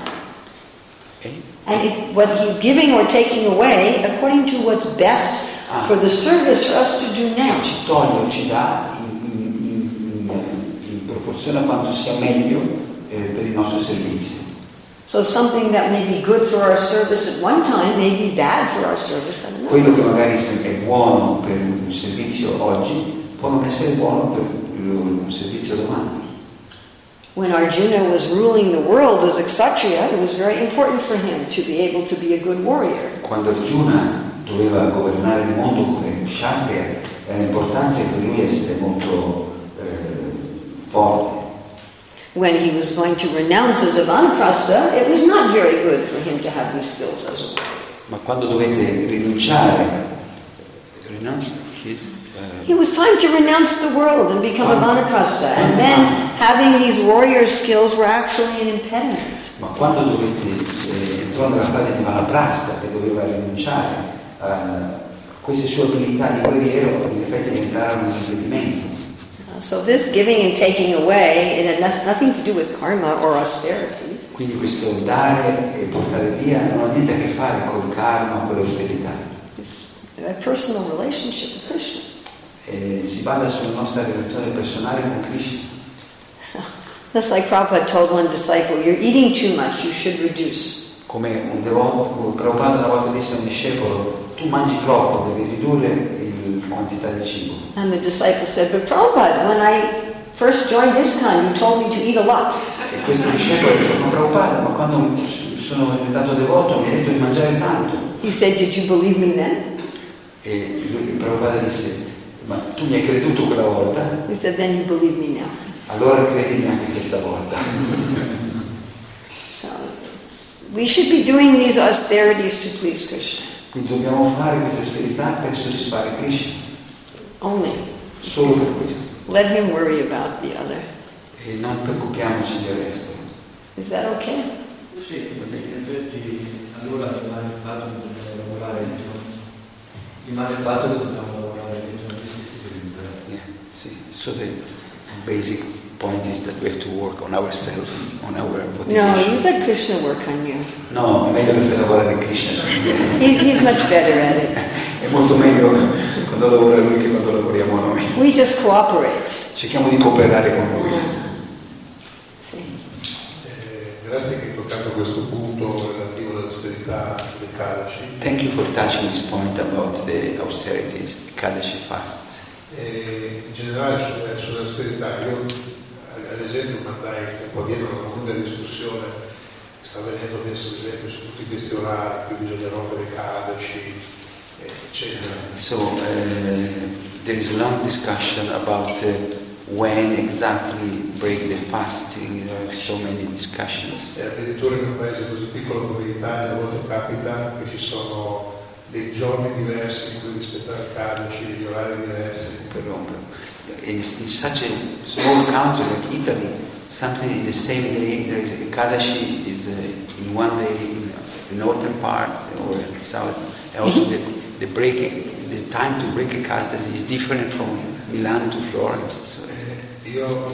E And it, what he's giving or taking away, according to what's best for the service for us to do now. ci toglie o ci dà in, in, in, in proporzione a quanto sia meglio eh, per il nostro servizio. So something that may be good for our service at one time may be bad for our service at another. Quello che magari è buono per un servizio oggi può non essere buono per un servizio domani. When Arjuna was ruling the world as a Kshatriya, it was very important for him to be able to be a good warrior. Quando Arjuna doveva governare il mondo come Kshatriya, era importante per lui essere molto eh, forte. when he was going to renounce as a vanaprastha, it was not very good for him to have these skills as a warrior. Ma quando dovete rinunciare, renounce his. Uh, It was time to renounce the world and become a vanaprastha, and then having these warrior skills were actually an impediment. ma quando dovete eh, entrò nella fase di vanaprastha, che doveva rinunciare a queste sue abilità di guerriero, in effetti diventarono un impedimento. Uh, so this giving and taking away, it had no- nothing to do with karma or austerity. Quindi questo dare e portare via non ha niente a che fare col karma o con l'austerità. It's a personal relationship with Krishna. E si basa sulla nostra relazione personale con Krishna. So, just like Prabhupada told one disciple, you're eating too much, you should reduce. Come un devoto, Prabhupada una volta disse a un discepolo, tu mangi troppo, devi ridurre la quantità di cibo. And the disciple said, but Prabhupada, when I first joined ISKCON, you told me to eat a lot. E questo discepolo ha detto, ma Prabhupada, ma quando sono diventato devoto mi hai detto di mangiare tanto. He said, did you believe me then? E lui, il Prabhupada disse, ma tu mi hai creduto quella volta? He said, then you believe me now. Allora credimi anche questa volta. So, we should be doing these austerities to please Krishna. Quindi dobbiamo fare questa austerità per soddisfare Krishna, Only. solo per questo. Let him worry about the other. E non preoccupiamoci del resto. Is that okay? Sì, perché in effetti allora rimane il fatto che dobbiamo lavorare dentro. Rimane il fatto che dobbiamo lavorare dentro noi stessi per migliorare. yeah, see, so the basic point is that we have to work on ourselves, on our No, motivation. you let Krishna work on you. No, è meglio che fai lavorare Krishna su di me. He, he's much better at it. È molto meglio quando lavora lui che quando lavoriamo noi. We just cooperate. Cerchiamo di cooperare con lui. See? Eh, grazie che hai toccato questo punto relativo all'austerità del Kadashi. Thank you for touching this point about the austerities, Kadashi fast. E in generale sulle- sull'austerità, io ad esempio mandai un po' dietro una lunga discussione che sta avvenendo adesso ad esempio su tutti questi orari, qui bisogna rompere Kadashi, eccetera. So uh, there is a long discussion about uh, when exactly break the fasting. There are so many discussions. E addirittura in un paese così piccolo come l'Italia a volte capita che ci sono dei giorni diversi in cui rispettare il Kadashi, degli orari diversi. In, in such a small country like Italy, something in the same day, there is Ekadashi is uh, in one day in the northern part or south, and also the, the breaking, the time to break Ekadashi is different from Milan to Florence. So, Eh, io,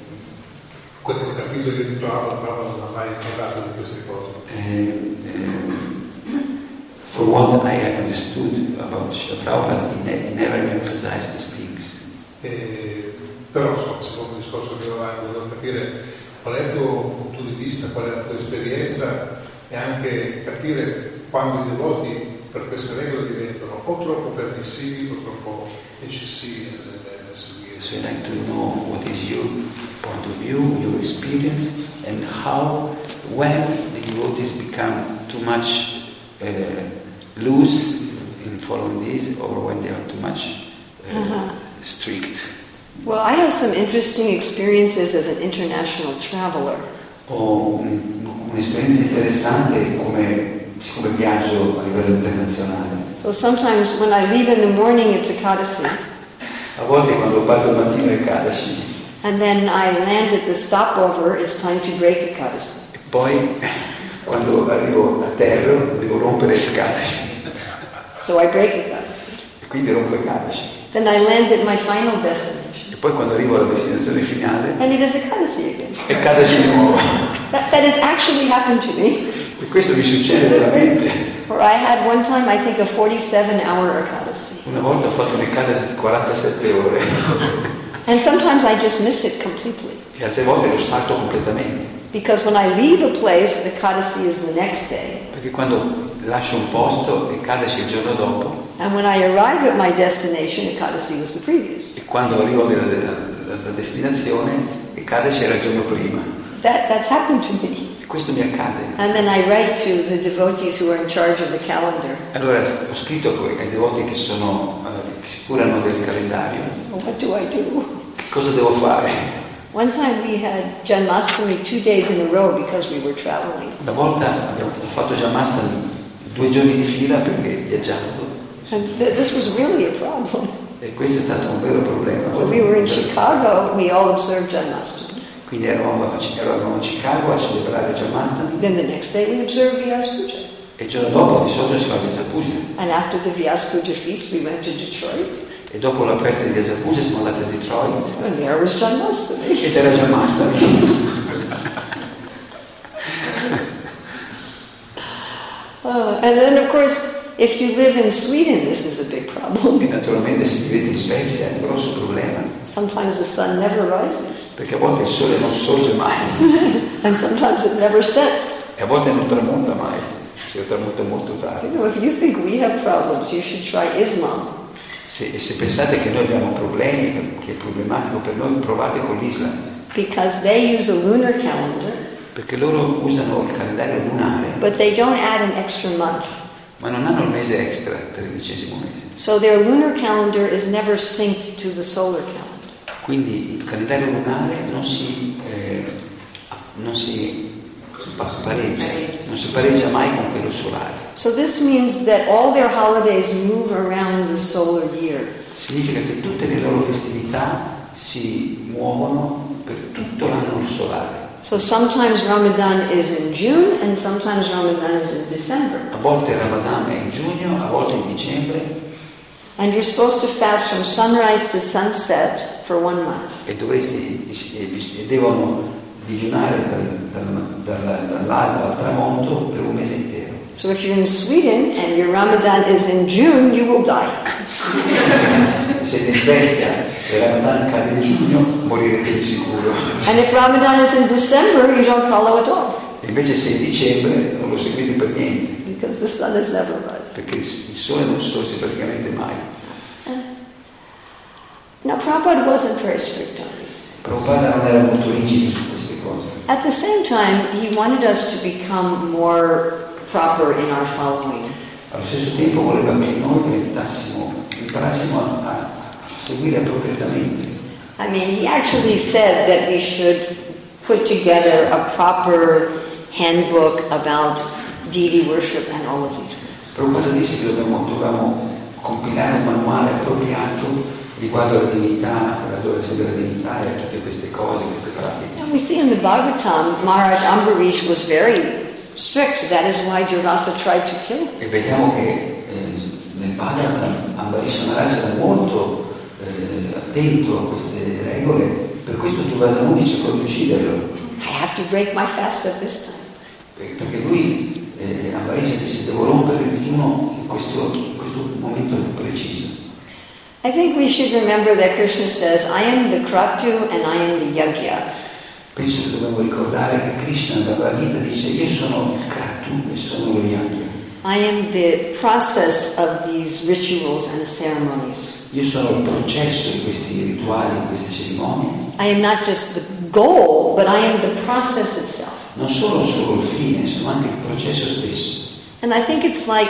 quello che ho capito io di Prabhupada, Prabhupada non ha mai parlato di queste cose. uh, uh, for what I have understood about Srila Prabhupada, he, ne- he never emphasized these things. Eh, però insomma, secondo il discorso che ho avanti, volevo capire qual è il tuo punto di vista, qual è la tua esperienza e anche capire quando i devoti per queste regole diventano o troppo permissivi o troppo eccessivi nel, nel seguire. So I'd like to know what is your point of view, your experience, and how, when the devotees become too much uh, loose in following this, or when they are too much uh, Uh-huh. strict. Well, I have some interesting experiences as an international traveler. Ho un- un'esperienza interessante come, come viaggio a livello internazionale. So sometimes when I leave in the morning, it's Ekadasi, A volte quando parto al mattino è Kadashi and then I land at the stopover, it's time to break Ekadasi. e poi quando arrivo a terra devo rompere il Kadashi So I break Ekadasi. e quindi rompo il Kadashi. Then I land at my final destination, E poi quando arrivo alla destinazione finale and it is Ekadasi again. è Kadashi di nuovo. That, that has actually happened to me, E questo mi succede veramente. where I had one time, I think, a forty-seven hour Ekadasi. Una volta ho fatto un Ekadashi di quarantasette ore And sometimes I just miss it completely. e altre volte lo salto completamente. Because when I leave a place, Ekadasi is the next day. Perché quando lascio un posto è Kadashi il giorno dopo And when I arrive at my destination, Ekadasi was the previous. e quando arrivo alla, alla destinazione è Kadashi era il giorno prima. That, that's happened to me. E questo mi accade. And then I write to the devotees who are in charge of the calendar. Allora ho scritto ai devoti che, sono, eh, che si curano del calendario Well, what do I do? che cosa devo fare. One time we had Janmashtami two days in a row because we were traveling. Una volta abbiamo fatto Janmashtami due giorni di fila perché viaggiando. And th- this was really a problem. E questo è stato un vero problema. So we were in Chicago, we all observed Janmashtami. Quindi eravamo a, eravamo a Chicago a celebrare Janmashtami. Then the next day we observed Vyas Puja. E il giorno dopo di solito si fa Vyasa Puja. And after the Vyas Puja feast we went to Detroit. E dopo la festa di Vyasa Puja siamo andati a Detroit. And there was Janmashtami. Ed era Janmashtami. uh, and then of course, if you live in Sweden, this is a big problem. E naturalmente se vivete in Svezia è un grosso problema. Sometimes the sun never rises. Perché a volte il sole non sorge mai. And sometimes it never sets. E a volte non tramonta mai. Si tramonta molto tardi. You know, if you think we have problems, you should try Islam. Se, e se pensate che noi abbiamo problemi, che è problematico per noi, provate con l'Islam. Because they use a lunar calendar, Perché loro usano il calendario lunare, but they don't add an extra month. ma non hanno il mese extra, il tredicesimo mese. So their lunar calendar is never synced to the solar calendar. Quindi il calendario lunare non si, eh, non si pa- pareggia, non si pareggia mai con quello solare. So this means that all their holidays move around the solar year. Significa che tutte le loro festività si muovono per tutto l'anno solare. So sometimes Ramadan is in June and sometimes Ramadan is in December. A volte il Ramadan è in giugno, a volte in dicembre. And you're supposed to fast from sunrise to sunset for one month. E dovresti, e devono digiunare dal, dal, dal, dall'alba al tramonto per un mese intero. So if you're in Sweden and your Ramadan is in June, you will die. Se siete in Svezia e Ramadan cade in giugno, morirete di sicuro. And if Ramadan is in December, you don't follow at all. E invece se è in dicembre non lo seguite per niente, Because the sun is never right. perché il sole non sorge praticamente mai. Now, Prabhupada wasn't very strict on this. Prabhupada non era molto rigido su queste cose. At the same time, he wanted us to become more proper in our following. Allo stesso tempo voleva che noi diventassimo, imparassimo a, a seguire appropriatamente. I mean, he actually said that we should put together a proper handbook about deity worship and all of these things. Prabhupada disse che dobbiamo, dobbiamo compilare un manuale appropriato riguardo alla divinità, all'adorazione della divinità e a tutte queste cose, queste pratiche. And we see in the Bhagavatam, Maharaj Ambarish was very strict. That is why Durvasa tried to kill him. E vediamo che eh, nel Bhagavatam Ambarish Maharaj era molto eh, attento a queste regole, per questo Durvasa Muni cercò di ucciderlo. I have to break my fast at this time. Eh, Perché lui, eh, Ambarish disse, devo rompere il digiuno in questo, in questo momento preciso. I think we should remember that Krishna says, I am the Kratu and I am the Yajna. Penso che dobbiamo ricordare che Krishna nella Bhagavad Gita dice io sono il Kratu e sono lo Yajna. I am the process of these rituals and ceremonies. Io sono il processo di questi rituali, di queste cerimonie. I am not just the goal, but I am the process itself. Non sono solo il fine, sono anche il processo stesso. And I think it's like,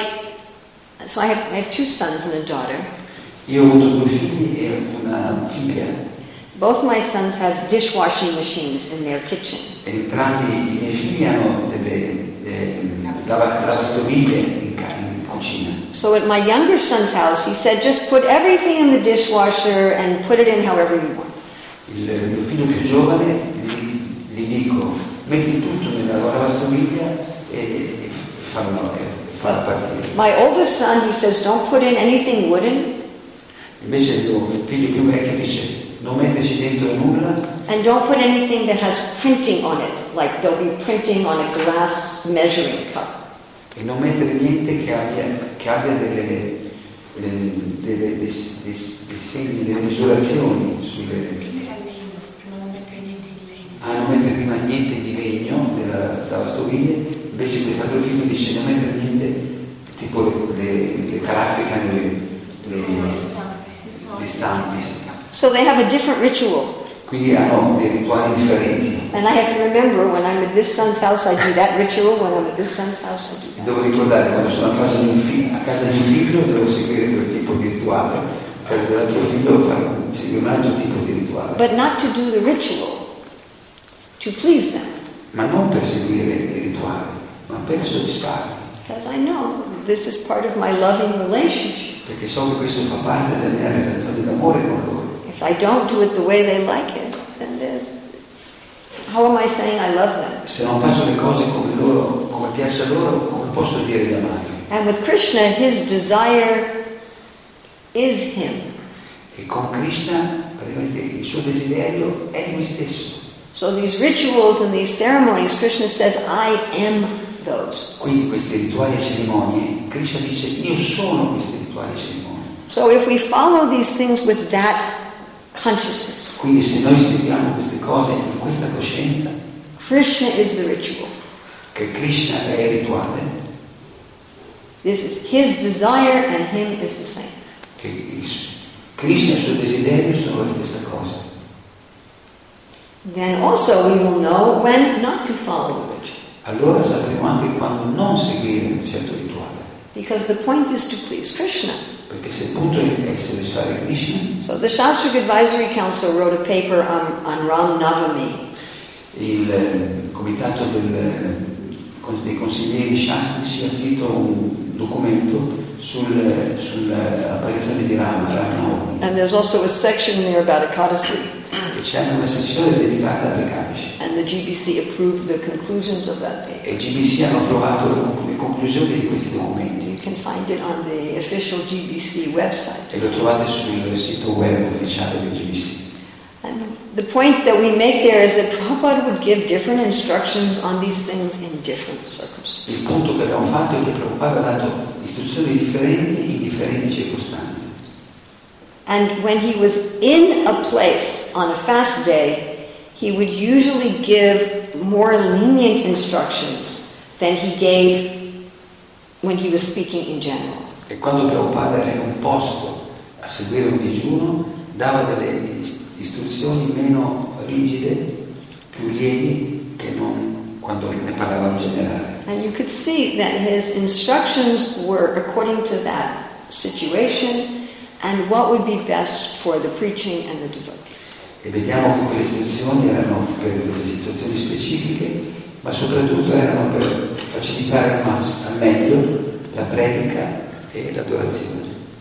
so I have, I have two sons and a daughter. Io ho avuto due figli e una figlia. Both my sons have dishwashing machines in their kitchen. Entrambi i miei figli hanno delle eh, lava- lavastoviglie in, ca- in cucina. So at my younger son's house, he said, just put everything in the dishwasher and put it in however you want. Il mio figlio più giovane gli, gli dico metti tutto nella lavastoviglie e, e farlo, e farlo partire. My oldest son, he says, don't put in anything wooden Invece il mio figlio più vecchio dice non metterci dentro nulla and don't put anything that has printing on it, like there'll be printing on a glass measuring cup. e non mettere niente che abbia, che abbia delle, eh, delle, dei, dei, dei segni, delle misurazioni sulle... Ah, non mettere prima niente di legno nella lavastoviglie, invece quest'altro figlio dice non mettere niente, tipo le, le, le caraffe che hanno le, le, le stampi. So they have a different ritual. Quindi hanno dei rituali differenti. And I have to remember when I'm at this son's house, I do that ritual. When I'm at this son's house, I do that. Devo ricordare quando sono a casa di un figlio, a casa di un figlio devo seguire quel tipo di rituale, a casa dell'altro figlio devo fare, seguire un altro tipo di rituale. But not to do the ritual. to please them. ma non per seguire i rituali, ma per soddisfarli. Because I know this is part of my loving relationship. Perché so che questo fa parte della mia relazione d'amore con loro. If I don't do it the way they like it, then there's... How am I saying I love them? Se non faccio le cose come loro, come piace a loro, come posso dire di amarli? And with Krishna, his desire is him. E con Krishna, praticamente il suo desiderio è lui stesso. So these rituals and these ceremonies, Krishna says, I am those. Quindi questi rituali e cerimonie, Krishna dice io sono questi rituali e cerimonie. So if we follow these things with that consciousness, Quindi se noi seguiamo queste cose in questa coscienza, Krishna is the ritual. che Krishna è il rituale, This is his desire and him is the same. che il, Krishna e il suo desiderio sono la stessa cosa. Then also we will know when not to follow the ritual. Allora sapremo anche quando non seguire un certo rituale. Because the point is to please Krishna. Perché se il punto è soddisfare Krishna, So the Shastric Advisory Council wrote a paper on, on Ram Navami. il eh, comitato del, dei consiglieri shastrici ha scritto un documento sul, sull'apparizione di Rama, Rama Navami. And there's also a section there about Ekadasi. E c'è anche una sezione dedicata alle Ekadashi. And the G B C approved the conclusions of that paper. E il G B C hanno approvato le, le conclusioni di questi documenti. You can find it on the official G B C website. E lo trovate sul sito web ufficiale del G B C. And the point that we make there is that Prabhupada would give different instructions on these things in different circumstances. Il punto che abbiamo fatto è che Prabhupada ha dato istruzioni differenti in differenti circostanze. And when he was in a place on a fast day, he would usually give more lenient instructions than he gave when he was speaking in general. E quando Prabhupada era in un posto a seguire un digiuno, dava delle istruzioni meno rigide, più lievi che non quando ne parlava in generale. And you could see that his instructions were according to that situation and what would be best for the preaching and the devotees. E vediamo che quelle istruzioni erano per delle situazioni specifiche, ma soprattutto erano per facilitare al, mas- al meglio la predica e l'adorazione.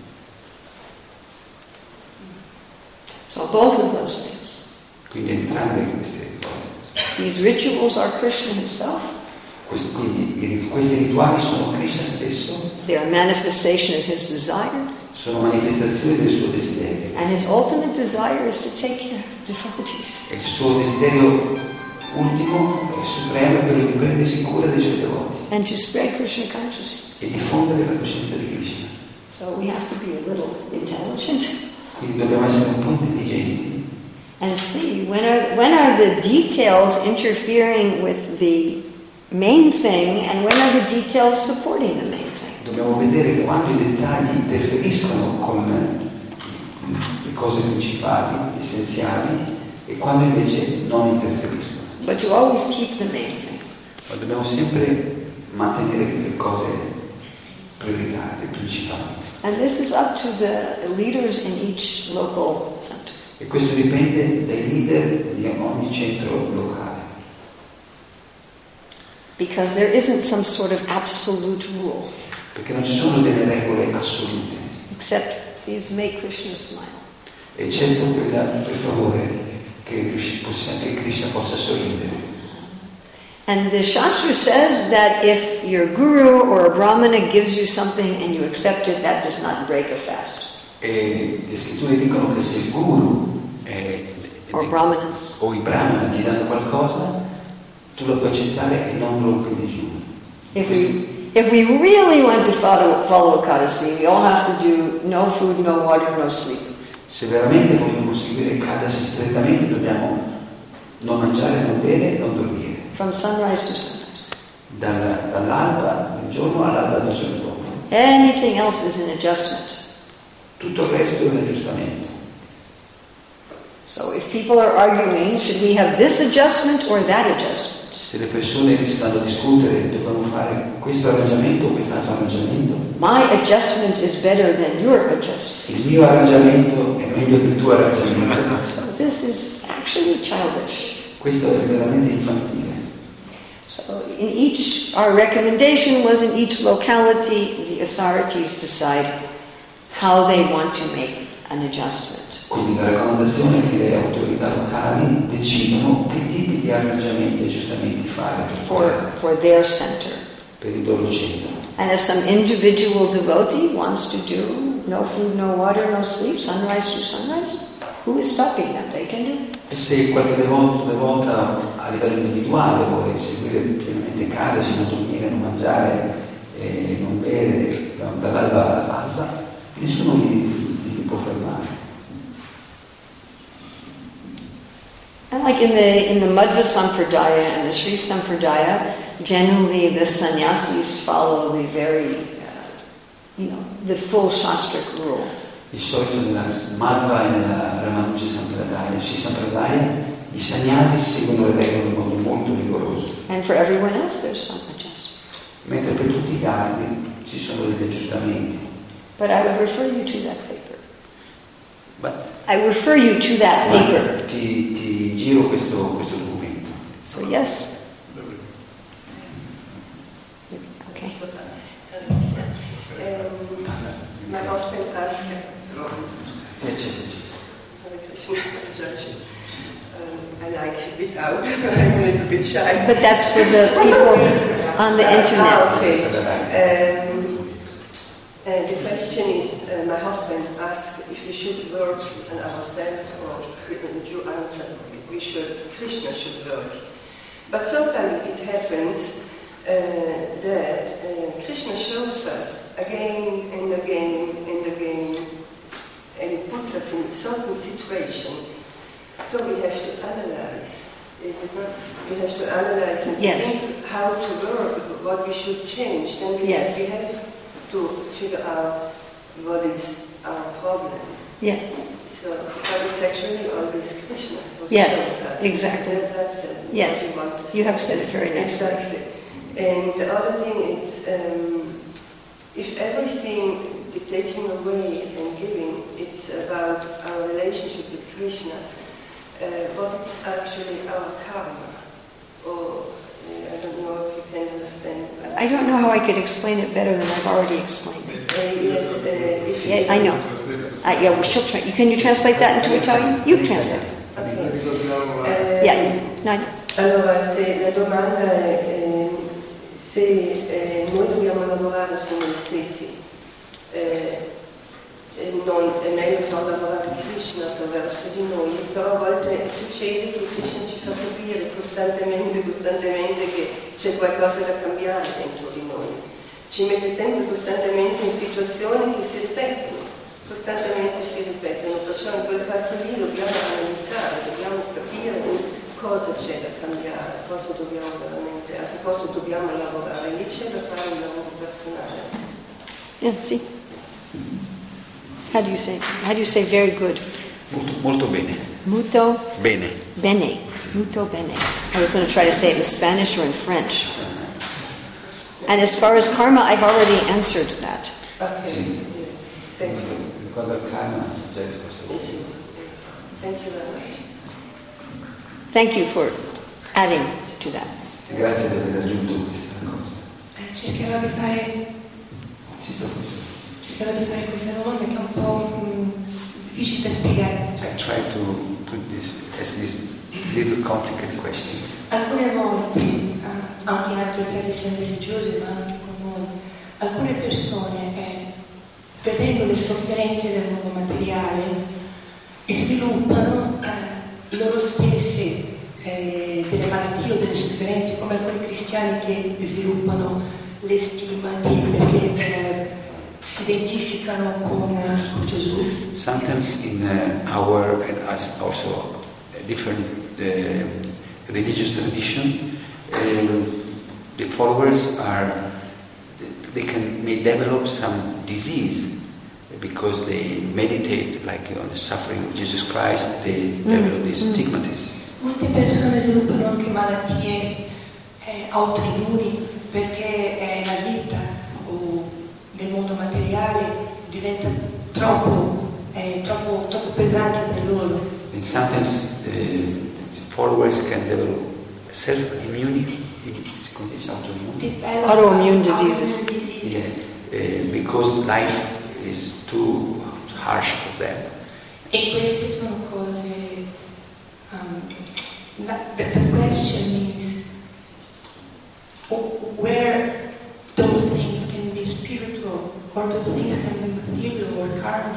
So both of those things. Quindi entrambe queste cose. These rituals are Krishna himself. Questi, quindi questi rituali sono Krishna stesso, They are a manifestation of his desire. sono manifestazioni del suo desiderio. And his ultimate desire is to take care of the devotees. E il suo desiderio ultimo e supremo è quello di prendersi cura dei suoi devoti And to spread Krishna consciousness. e diffondere la coscienza di Krishna. So we have to be a little intelligent Quindi dobbiamo essere un po' intelligenti and see when are when are the details interfering with the main thing and when are the details supporting the main thing. dobbiamo vedere quando i dettagli interferiscono con le cose principali, essenziali, e quando invece non interferiscono. But to always keep the main thing. Ma dobbiamo sempre mantenere le cose prioritarie, principali. And this is up to the leaders in each local center. E questo dipende dai leader di ogni centro locale. Because there isn't some sort of absolute rule, Perché non ci sono delle regole assolute, except please make Krishna smile. eccetto quella, per favore, che, possa, che Krishna possa sorridere. And the Shastra says that if your guru or a brahmana gives you something and you accept it, that does not break a fast. E le scritture dicono che se il guru eh, Or brahmanas. o i brahmana ti danno qualcosa, tu lo puoi accettare e non rompi il digiuno. If we if we really want to follow follow Ekadasi, we all have to do no food, no water, no sleep. Se veramente vogliamo seguire Ekadasi strettamente, dobbiamo non mangiare, non bere e non dormire. From sunrise to sunrise. Dalla, dall'alba del giorno all'alba del giorno dopo. Anything else is an adjustment. Tutto il resto è un aggiustamento. So if people are arguing, should we have this adjustment or that adjustment? Se le persone stanno a discutere, dobbiamo fare questo arrangiamento o quest'altro arrangiamento. My adjustment is better than your adjustment. Il mio arrangiamento è meglio del tuo arrangiamento. So this is actually childish. Questo è veramente infantile. So in each, our recommendation was in each locality, the authorities decide how they want to make an adjustment. Quindi la raccomandazione è che le autorità locali decidono che tipi di arrangiamenti e aggiustamenti fare per, for, for their center. per il loro centro. And if some individual devotee wants to do no food, no water, no sleep, sunrise to sunrise, who is stopping them? They can do. E se qualche devoto, devota a livello individuale vuole seguire pienamente Kadasi, non dormire, non mangiare, eh, non bere dall'alba all'alba, nessuno li, li può fermare. And like in the in the Madhva Sampradaya and the Sri Sampradaya, generally the sannyasis follow the very, uh, you know, the full shastric rule. Di solito nella Madhva e nella Ramanuja Sampradaya, Sri Sampradaya, i sannyasi seguono le regole in modo molto rigoroso. And for everyone else there's some adjustment. Mentre per tutti gli altri ci sono degli aggiustamenti. But I would refer you to that paper. But, I refer you to that paper. Ti, ti giro questo, questo documento. So yes. Okay. Um, my husband asked, Sì, accetta, um, I like a bit out, I'm a little bit shy. But that's for the people on the internet. Ah, okay. Um, uh, the question is, uh, my husband asked if we should work on ourselves, or you answer, we should, Krishna should work. But sometimes it happens uh, that uh, Krishna shows us again and again and again, and it puts us in certain situation. So we have to analyze. Is it not? We have to analyze and Yes. think how to work, what we should change. Then we, Yes. we have to figure out what is our problem. Yes. So, but it's actually always Krishna. who Yes, shows us. exactly. That, that's it. Yes. What we want to You say. have said it very nicely. Exactly. And the other thing is, um, if everything is taking away and giving, it's about our relationship with Krishna. Uh, what's actually our karma? Or uh, I don't know if you can understand. I don't know how I could explain it better than I've already explained it. Uh, yes, uh, if Yeah, I know. Uh, yeah, well, she'll tra- Can you translate that into Italian? You translate it. Okay. Uh, Yeah. No, no. Allora, se la domanda è eh, se eh, noi dobbiamo lavorare su noi stessi, eh, e non, è meglio far lavorare Krishna attraverso di noi, però a volte succede che Krishna ci fa capire costantemente, costantemente che c'è qualcosa da cambiare dentro di noi. Ci mette sempre costantemente in situazioni che si ripetono, costantemente si ripetono, perciò in quel caso lì dobbiamo analizzare, dobbiamo capire cosa c'è da cambiare, cosa dobbiamo veramente, a che cosa dobbiamo lavorare, lì c'è da fare un lavoro personale. Yeah, see. How do you say? How do you say very good? Molto, molto bene. Muto Bene. bene. Muto bene. I was going to try to say it in Spanish or in French. And as far as karma, I've already answered that. Okay, Sì. yes, thank you. Riguardo al karma, già risposto. Thank you very much. Thank you for adding to that. Grazie per aver aggiunto questa cosa. Cercherò di fare, Ci sto questo. cercherò di fare questa domanda che è un po' mm, difficile da spiegare. I try to put this as this little complicated question. Alcune volte, ah, anche in altre tradizioni religiose, ma anche con noi, alcune persone, eh, vedendo le sofferenze del mondo materiale, sviluppano eh, loro stesse eh, delle malattie o delle sofferenze, come alcuni cristiani che sviluppano le stigmati perché eh, si identificano con Gesù. Sometimes in uh, our and us also a different uh, religious tradition, um, the followers are they can may develop some disease because they meditate like on the suffering of Jesus Christ. They Mm. develop this Mm. stigmatism. Molte persone sviluppano anche malattie eh, autoimmuni perché eh, la vita o nel mondo materiale diventa troppo, eh, troppo, troppo pesante per loro. And sometimes uh, its followers can develop self-immunity, autoimmune, autoimmune diseases. Yeah, uh, because life is too harsh for them. E queste sono cose. Um, the, the question is where those things can be spiritual, or those things can be material or carnal.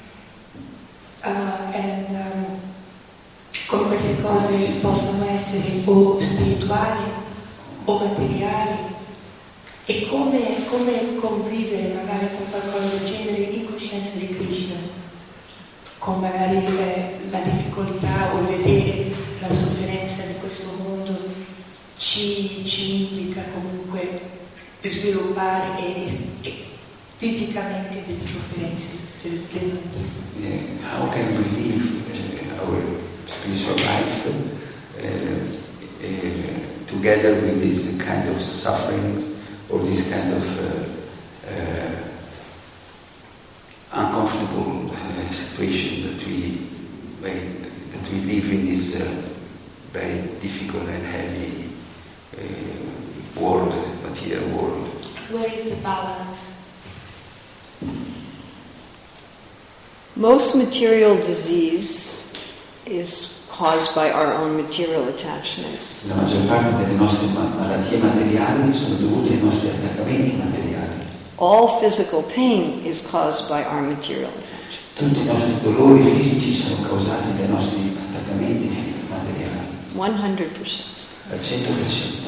Uh, and um, come queste cose possono essere o spirituali o materiali, e come, come convivere magari con qualcosa del genere in coscienza di Krishna, con magari eh, la difficoltà o vedere la sofferenza di questo mondo ci, ci implica comunque sviluppare e, e fisicamente delle sofferenze. Yeah, how can we live uh, our spiritual life uh, uh, together with this kind of sufferings or this kind of uh, uh, uncomfortable uh, situation that we that we live in this uh, very difficult and heavy uh, world, material world. Where is the balance? Most material disease is caused by our own material attachments. La maggior parte delle nostre malattie materiali sono dovute ai nostri attaccamenti materiali. All physical pain is caused by our material attachments. Tutti i nostri dolori fisici sono causati dai nostri attaccamenti materiali. one hundred percent. Al cento per cento.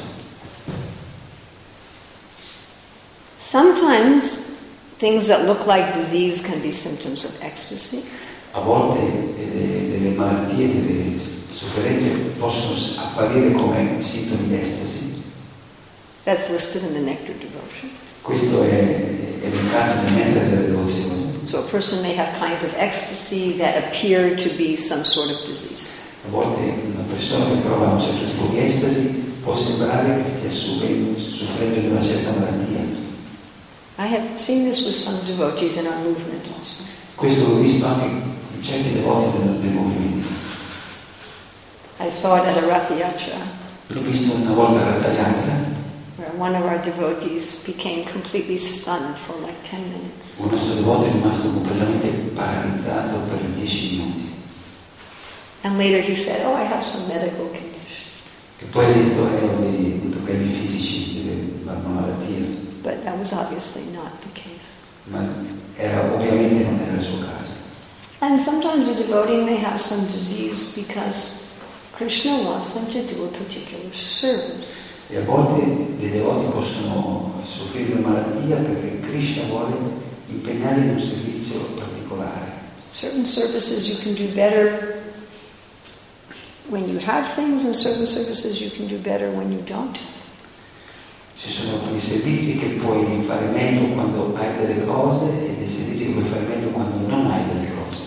Sometimes things that look like disease can be symptoms of ecstasy. A volte delle, delle malattie, delle sofferenze possono apparire come sintomi di estasi. That's listed in the Nectar Devotion. Questo è elencato nel Nectar della Devozione. So a person may have kinds of ecstasy that appear to be some sort of disease. A volte una persona che prova un certo tipo di estasi può sembrare che stia soffrendo di una certa malattia. I have seen this with some devotees in our movement also. Questo l'ho visto anche in certi devoti del, del movimento. I saw it at a Rath Yatra, L'ho visto una volta a Ratha Yatra, where one of our devotees became completely stunned for like ten minutes. un nostro devoto è rimasto completamente paralizzato per dieci minuti. And later he said, oh, I have some medical condition. E poi ha detto che ho dei, dei problemi fisici, delle malattie. But that was obviously not the case. Ma era, ovviamente non era il suo caso. And sometimes a devotee may have some disease because Krishna wants them to do a particular service. E a volte dei devoti possono soffrire una malattia perché Krishna vuole impegnarli in un servizio particolare. Certain services you can do better when you have things, and certain services you can do better when you don't have. Ci sono alcuni servizi che puoi fare meglio quando hai delle cose e dei servizi che puoi fare meglio quando non hai delle cose.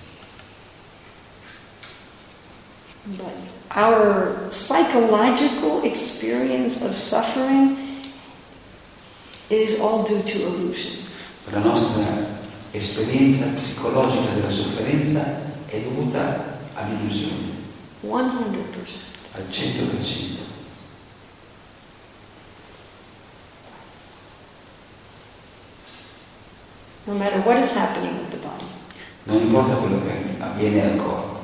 But our psychological experience of suffering is all due to illusion. La nostra esperienza psicologica della sofferenza è dovuta all'illusione. one hundred percent. Al cento per cento. No matter what is happening with the body. Non importa quello che avviene al corpo.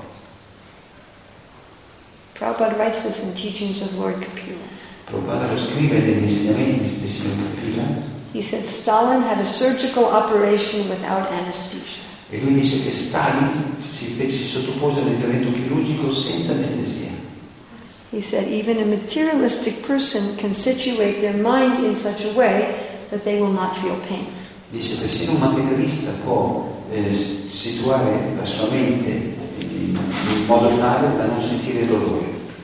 Prabhupada writes this in Teachings of Lord Kapila. Prabhupada lo scrive negli insegnamenti del Signor Kapila. He said Stalin had a surgical operation without anesthesia. E lui dice che Stalin si, si sottopose all'intervento chirurgico senza anestesia. He said even a materialistic person can situate their mind in such a way that they will not feel pain. Dice persino un materialista può eh, situare la sua mente in, in modo tale da non sentire dolore.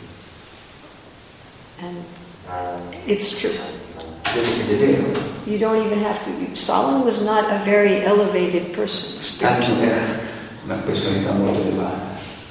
And it's true. Ed è vero. You don't even have to. Stalin was not a very elevated person. Stalin era una personalità molto elevata.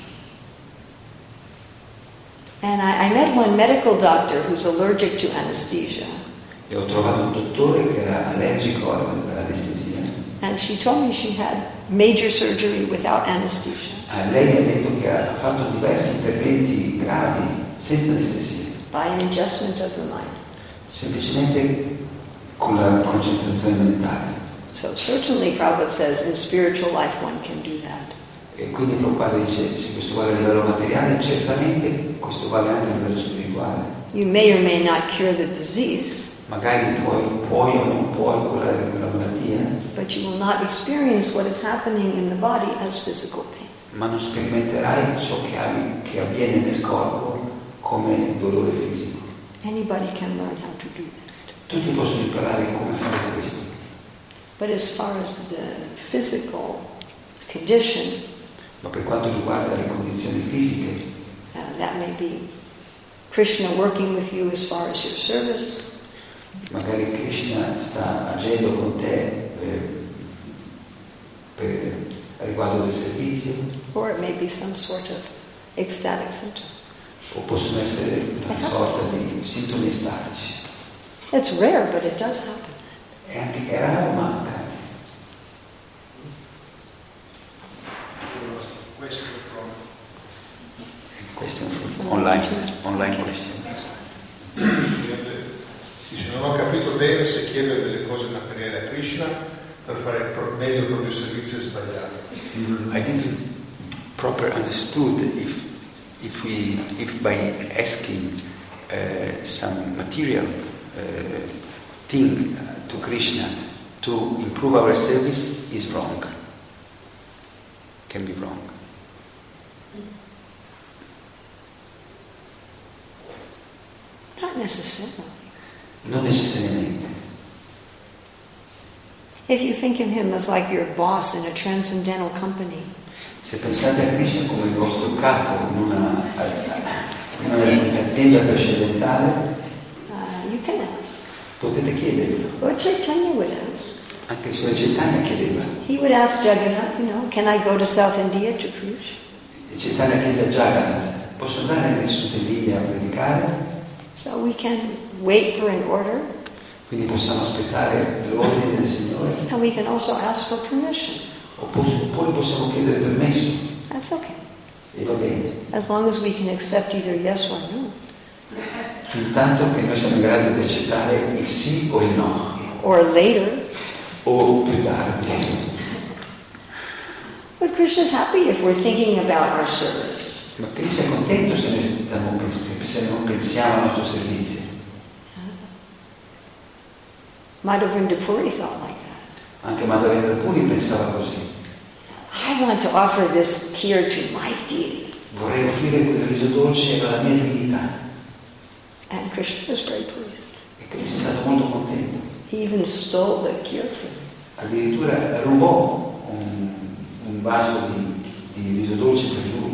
And I, I met one medical doctor who's allergic to anesthesia. E ho trovato un dottore che era allergico all'anestesia. And she told me she had major surgery without anesthesia. Ah, lei mi ha detto che ha fatto diversi interventi gravi senza anestesia, by an adjustment of the mind. semplicemente con la concentrazione mentale. So certainly Prabhupada says in spiritual life one can do that. E quindi Prabhupada dice, se questo vale a livello materiale, certamente questo vale anche a livello spirituale. You may or may not cure the disease, Magari puoi, puoi o non puoi curare quella malattia, but you will not experience what is happening in the body as physical pain. ma non sperimenterai ciò che, hai, che avviene nel corpo come dolore fisico. Anybody can learn how to do that. Tutti possono imparare come fare questo, But as far as the physical condition, ma per quanto riguarda le condizioni fisiche, uh, that may be Krishna working with you as far as your service, magari Krishna sta agendo con te per, per riguardo del servizio, or it may be some sort of ecstatic symptom. o possono essere una sorta di sintomi estatici. It's rare, but it does happen. È anche è raro, ma accade. Questo è proprio. Question from online, online question. Dice, non ho capito bene se chiedere delle cose materiali a Krishna per fare pro- meglio il proprio servizio è sbagliato. I didn't proper understood if if we if by asking uh, some material uh, thing uh, to Krishna to improve our service is wrong. Can be wrong. Not necessarily. Non necessariamente. If you think of him as like your boss in a transcendental company, Se pensate a Krishna come il vostro capo in una, in un'azienda trascendentale, uh, you can ask. potete chiederlo. Lord Chaitanya would ask. Anche il Sri Chaitanya chiedeva. He would ask Jagannath, you know, can I go to South India to preach? E Chaitanya chiese a Jagannath, posso andare nel Sud India a predicare? So we can wait for an order, Quindi possiamo aspettare l'ordine del Signore, and we can also ask for permission. oppure possiamo chiedere permesso, That's okay, e va bene. as long as we can accept either yes or no, Fintanto che noi siamo in grado di accettare il sì o il no, or later. o più tardi. But Krishna's happy if we're thinking about our service. Ma Krishna è contento se noi stiamo pens- se non pensiamo al nostro servizio. Madhavendra Puri thought like that. Anche Madhavendra Puri pensava così. I want to offer this kheer to my deity. Vorrei offrire quel riso dolce alla mia divinità. And Krishna was very pleased. E Krishna è stato molto contento. He even stole the kheer from him. Addirittura rubò un, un vaso di, di riso dolce per lui.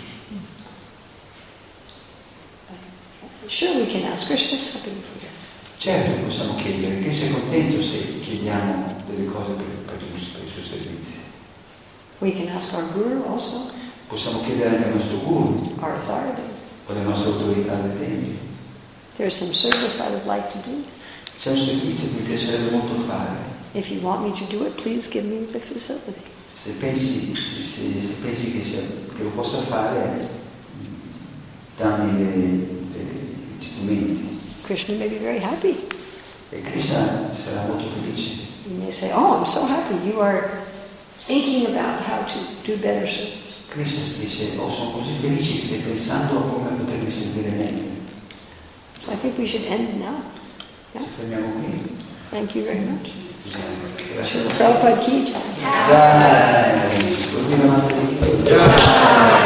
Sure, we can ask. Krishna's happy for this. Certo possiamo chiedere, Krishna è contento se chiediamo delle cose per, per, il, per i suoi servizi. We can ask our guru also, Possiamo chiedere anche al nostro guru our authorities. o alle nostre autorità del tempio. There's some service I would like to do. C'è un servizio che mi piacerebbe molto fare. If you want me to do it, please give me the facility. Se pensi, se, se, se pensi che, sia, che lo possa fare, dammi le, le, gli strumenti. Krishna may be very happy. E Krishna sarà molto felice. You may say, oh, I'm so happy you are thinking about how to do better service. Krishna dice, oh, sono così felice che stai pensando a come potermi servire meglio. So I think we should end now. Yeah? Ci fermiamo qui. Thank you very much. Grazie. Prabhupada ki jai. Jai. Continua a